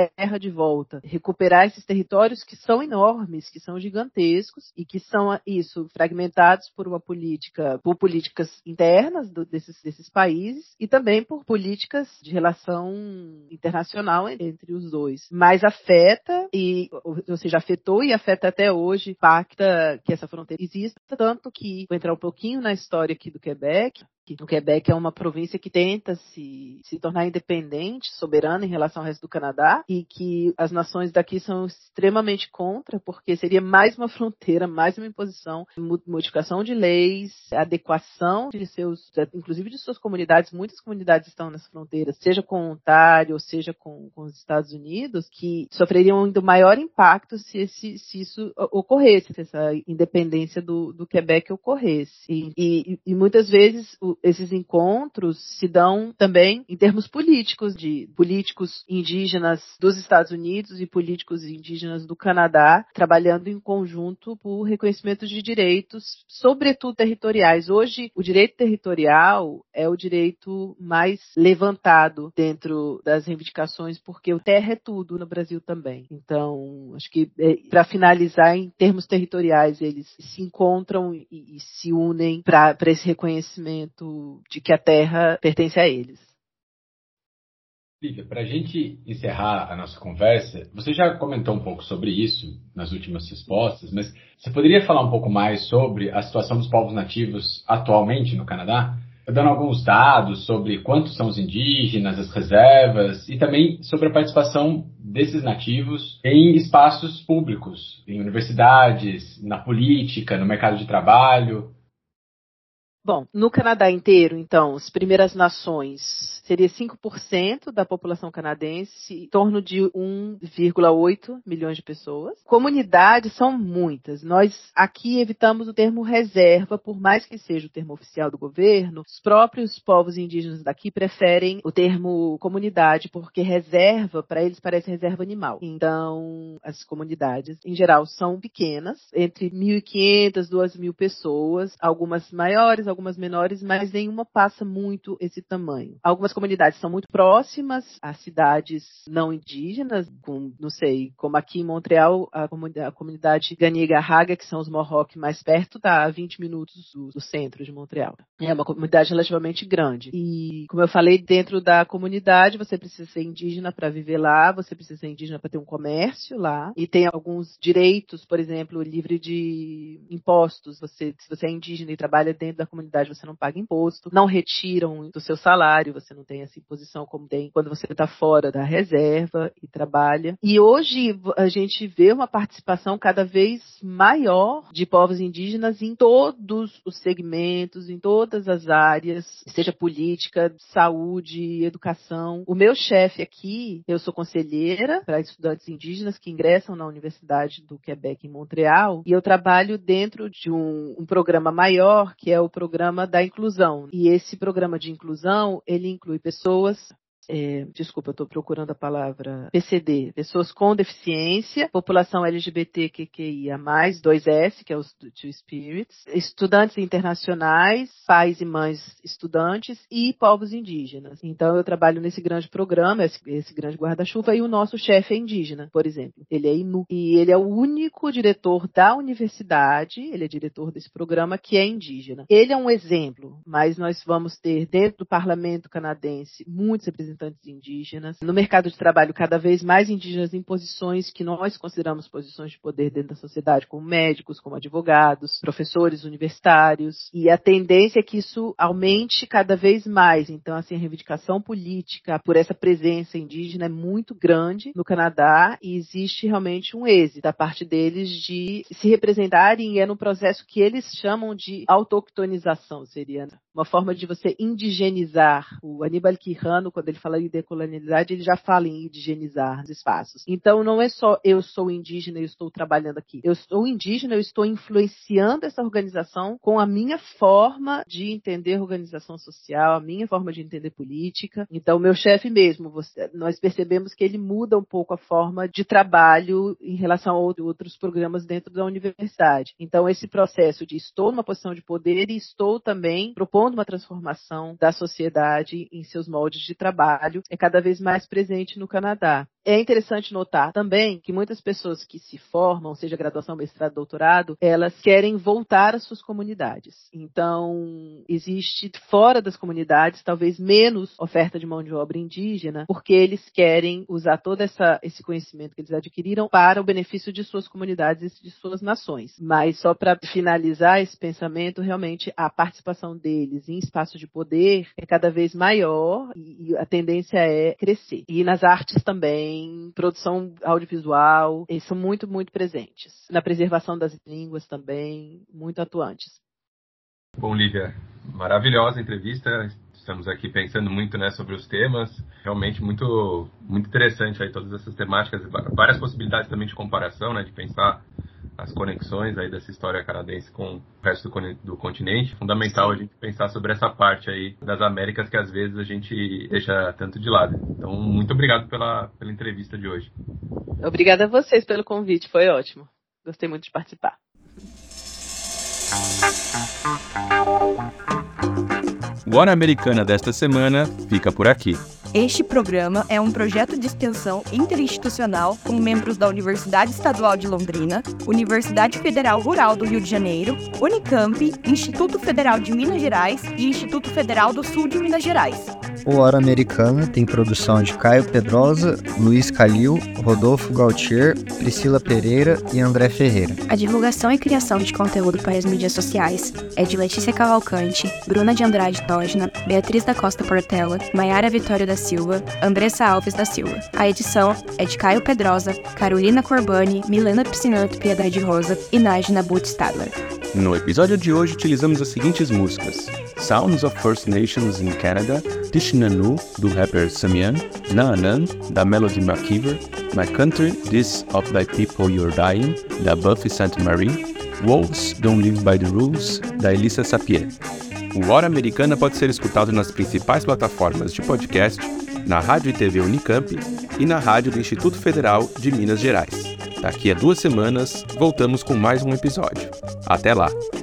volta, recuperar esses territórios que são enormes, que são gigantescos e que são, fragmentados por políticas internas desses países e também por políticas de relação internacional entre os dois. Mas afeta, ou seja, afetou e afeta até hoje, impacta que essa fronteira exista, tanto que, vou entrar um pouquinho na história aqui do Quebec. O Quebec é uma província que tenta se tornar independente, soberana em relação ao resto do Canadá, e que as nações daqui são extremamente contra, porque seria mais uma fronteira, mais uma imposição, modificação de leis, adequação inclusive de suas comunidades. Muitas comunidades estão nessa fronteira, seja com Ontário, ou seja com os Estados Unidos, que sofreriam ainda maior impacto se isso ocorresse, se essa independência do Quebec ocorresse. E muitas vezes esses encontros se dão também em termos políticos, de políticos indígenas dos Estados Unidos e políticos indígenas do Canadá, trabalhando em conjunto por reconhecimento de direitos, sobretudo territoriais. Hoje, o direito territorial é o direito mais levantado dentro das reivindicações, porque o terra é tudo no Brasil também. Então, acho que, para finalizar, em termos territoriais, eles se encontram e se unem para esse reconhecimento de que a terra pertence a eles. Lívia, para a gente encerrar a nossa conversa, você já comentou um pouco sobre isso nas últimas respostas, mas você poderia falar um pouco mais sobre a situação dos povos nativos atualmente no Canadá? dando alguns dados sobre quantos são os indígenas, as reservas, e também sobre a participação desses nativos em espaços públicos, em universidades, na política, no mercado de trabalho. Bom, no Canadá inteiro, então, as Primeiras Nações seria 5% da população canadense, em torno de 1,8 milhões de pessoas. Comunidades são muitas. Nós aqui evitamos o termo reserva, por mais que seja o termo oficial do governo, os próprios povos indígenas daqui preferem o termo comunidade, porque reserva, para eles, parece reserva animal. Então, as comunidades, em geral, são pequenas, entre 1.500 e 2.000 pessoas, algumas maiores, algumas menores, mas nenhuma passa muito esse tamanho. Algumas comunidades são muito próximas às cidades não indígenas, como aqui em Montreal, a comunidade Kanien'kehá:ka, que são os Mohawk mais perto, está a 20 minutos do centro de Montreal. É uma comunidade relativamente grande. E, como eu falei, dentro da comunidade, você precisa ser indígena para viver lá, você precisa ser indígena para ter um comércio lá, e tem alguns direitos, por exemplo, livre de impostos. Se você é indígena e trabalha dentro da comunidade, você não paga imposto, não retiram do seu salário, você não tem essa imposição como tem quando você está fora da reserva e trabalha. E hoje a gente vê uma participação cada vez maior de povos indígenas em todos os segmentos, em todas as áreas, seja política, saúde, educação. O meu chefe aqui, eu sou conselheira para estudantes indígenas que ingressam na Universidade do Quebec em Montreal, e eu trabalho dentro de um programa maior, que é o programa da inclusão. E esse programa de inclusão, ele inclui pessoas... eu estou procurando a palavra PCD, pessoas com deficiência, população LGBTQIA+, 2S, que é os Two Spirits, estudantes internacionais, pais e mães estudantes e povos indígenas. Então eu trabalho nesse grande programa, esse grande guarda-chuva, e o nosso chefe é indígena, por exemplo. Ele é Innu, e ele é o único diretor da universidade, ele é diretor desse programa, que é indígena. Ele é um exemplo, mas nós vamos ter dentro do parlamento canadense muitos representantes indígenas, no mercado de trabalho cada vez mais indígenas em posições que nós consideramos posições de poder dentro da sociedade, como médicos, como advogados, professores universitários, e a tendência é que isso aumente cada vez mais. Então, assim, a reivindicação política por essa presença indígena é muito grande no Canadá, e existe realmente um êxito da parte deles de se representarem, e é no processo que eles chamam de autoctonização, seria uma forma de você indigenizar. O Aníbal Quijano, quando ele fala em decolonialidade, ele já fala em indigenizar os espaços. Então, não é só eu sou indígena e estou trabalhando aqui. Eu sou indígena, eu estou influenciando essa organização com a minha forma de entender organização social, a minha forma de entender política. Então, o meu chefe mesmo, nós percebemos que ele muda um pouco a forma de trabalho em relação a outros programas dentro da universidade. Então, esse processo de estou numa posição de poder e estou também propondo uma transformação da sociedade em seus moldes de trabalho é cada vez mais presente no Canadá. É interessante notar também que muitas pessoas que se formam, seja graduação, mestrado, doutorado, elas querem voltar às suas comunidades. Então, existe fora das comunidades talvez menos oferta de mão de obra indígena, porque eles querem usar todo esse conhecimento que eles adquiriram para o benefício de suas comunidades e de suas nações. Mas só para finalizar esse pensamento, realmente a participação deles em espaços de poder é cada vez maior e a tendência é crescer. E nas artes também, produção audiovisual, eles são muito, muito presentes. Na preservação das línguas também, muito atuantes. Bom, Lívia, maravilhosa entrevista. Estamos aqui pensando muito, né, sobre os temas. Realmente muito, muito interessante aí todas essas temáticas, várias possibilidades também de comparação, né, de pensar as conexões aí dessa história canadense com o resto do continente. Fundamental a gente pensar sobre essa parte aí das Américas que às vezes a gente deixa tanto de lado. Então, muito obrigado pela entrevista de hoje. Obrigada a vocês pelo convite, foi ótimo. Gostei muito de participar. O Hora Americana desta semana fica por aqui. Este programa é um projeto de extensão interinstitucional com membros da Universidade Estadual de Londrina, Universidade Federal Rural do Rio de Janeiro, Unicamp, Instituto Federal de Minas Gerais e Instituto Federal do Sul de Minas Gerais. O Hora Americana tem produção de Caio Pedrosa, Luiz Calil, Rodolfo Gautier, Priscila Pereira e André Ferreira. A divulgação e criação de conteúdo para as mídias sociais é de Letícia Cavalcante, Bruna de Andrade Tógina, Beatriz da Costa Portela, Maiara Vitório da Silva, Andressa Alves da Silva. A edição é de Caio Pedrosa, Carolina Corbani, Milena Piscinato Piedade Rosa e Najna Butt Stadler. No episódio de hoje utilizamos as seguintes músicas: Sounds of First Nations in Canada, Tishnanu, do rapper Samian, Naanan, da Melody McKeever, My Country, This of Thy People You're Dying, da Buffy Sainte-Marie, Wolves Don't Live by the Rules, da Elissa Sapien. O Hora Americana pode ser escutado nas principais plataformas de podcast, na Rádio e TV Unicamp e na Rádio do Instituto Federal de Minas Gerais. Daqui a 2 semanas, voltamos com mais um episódio. Até lá!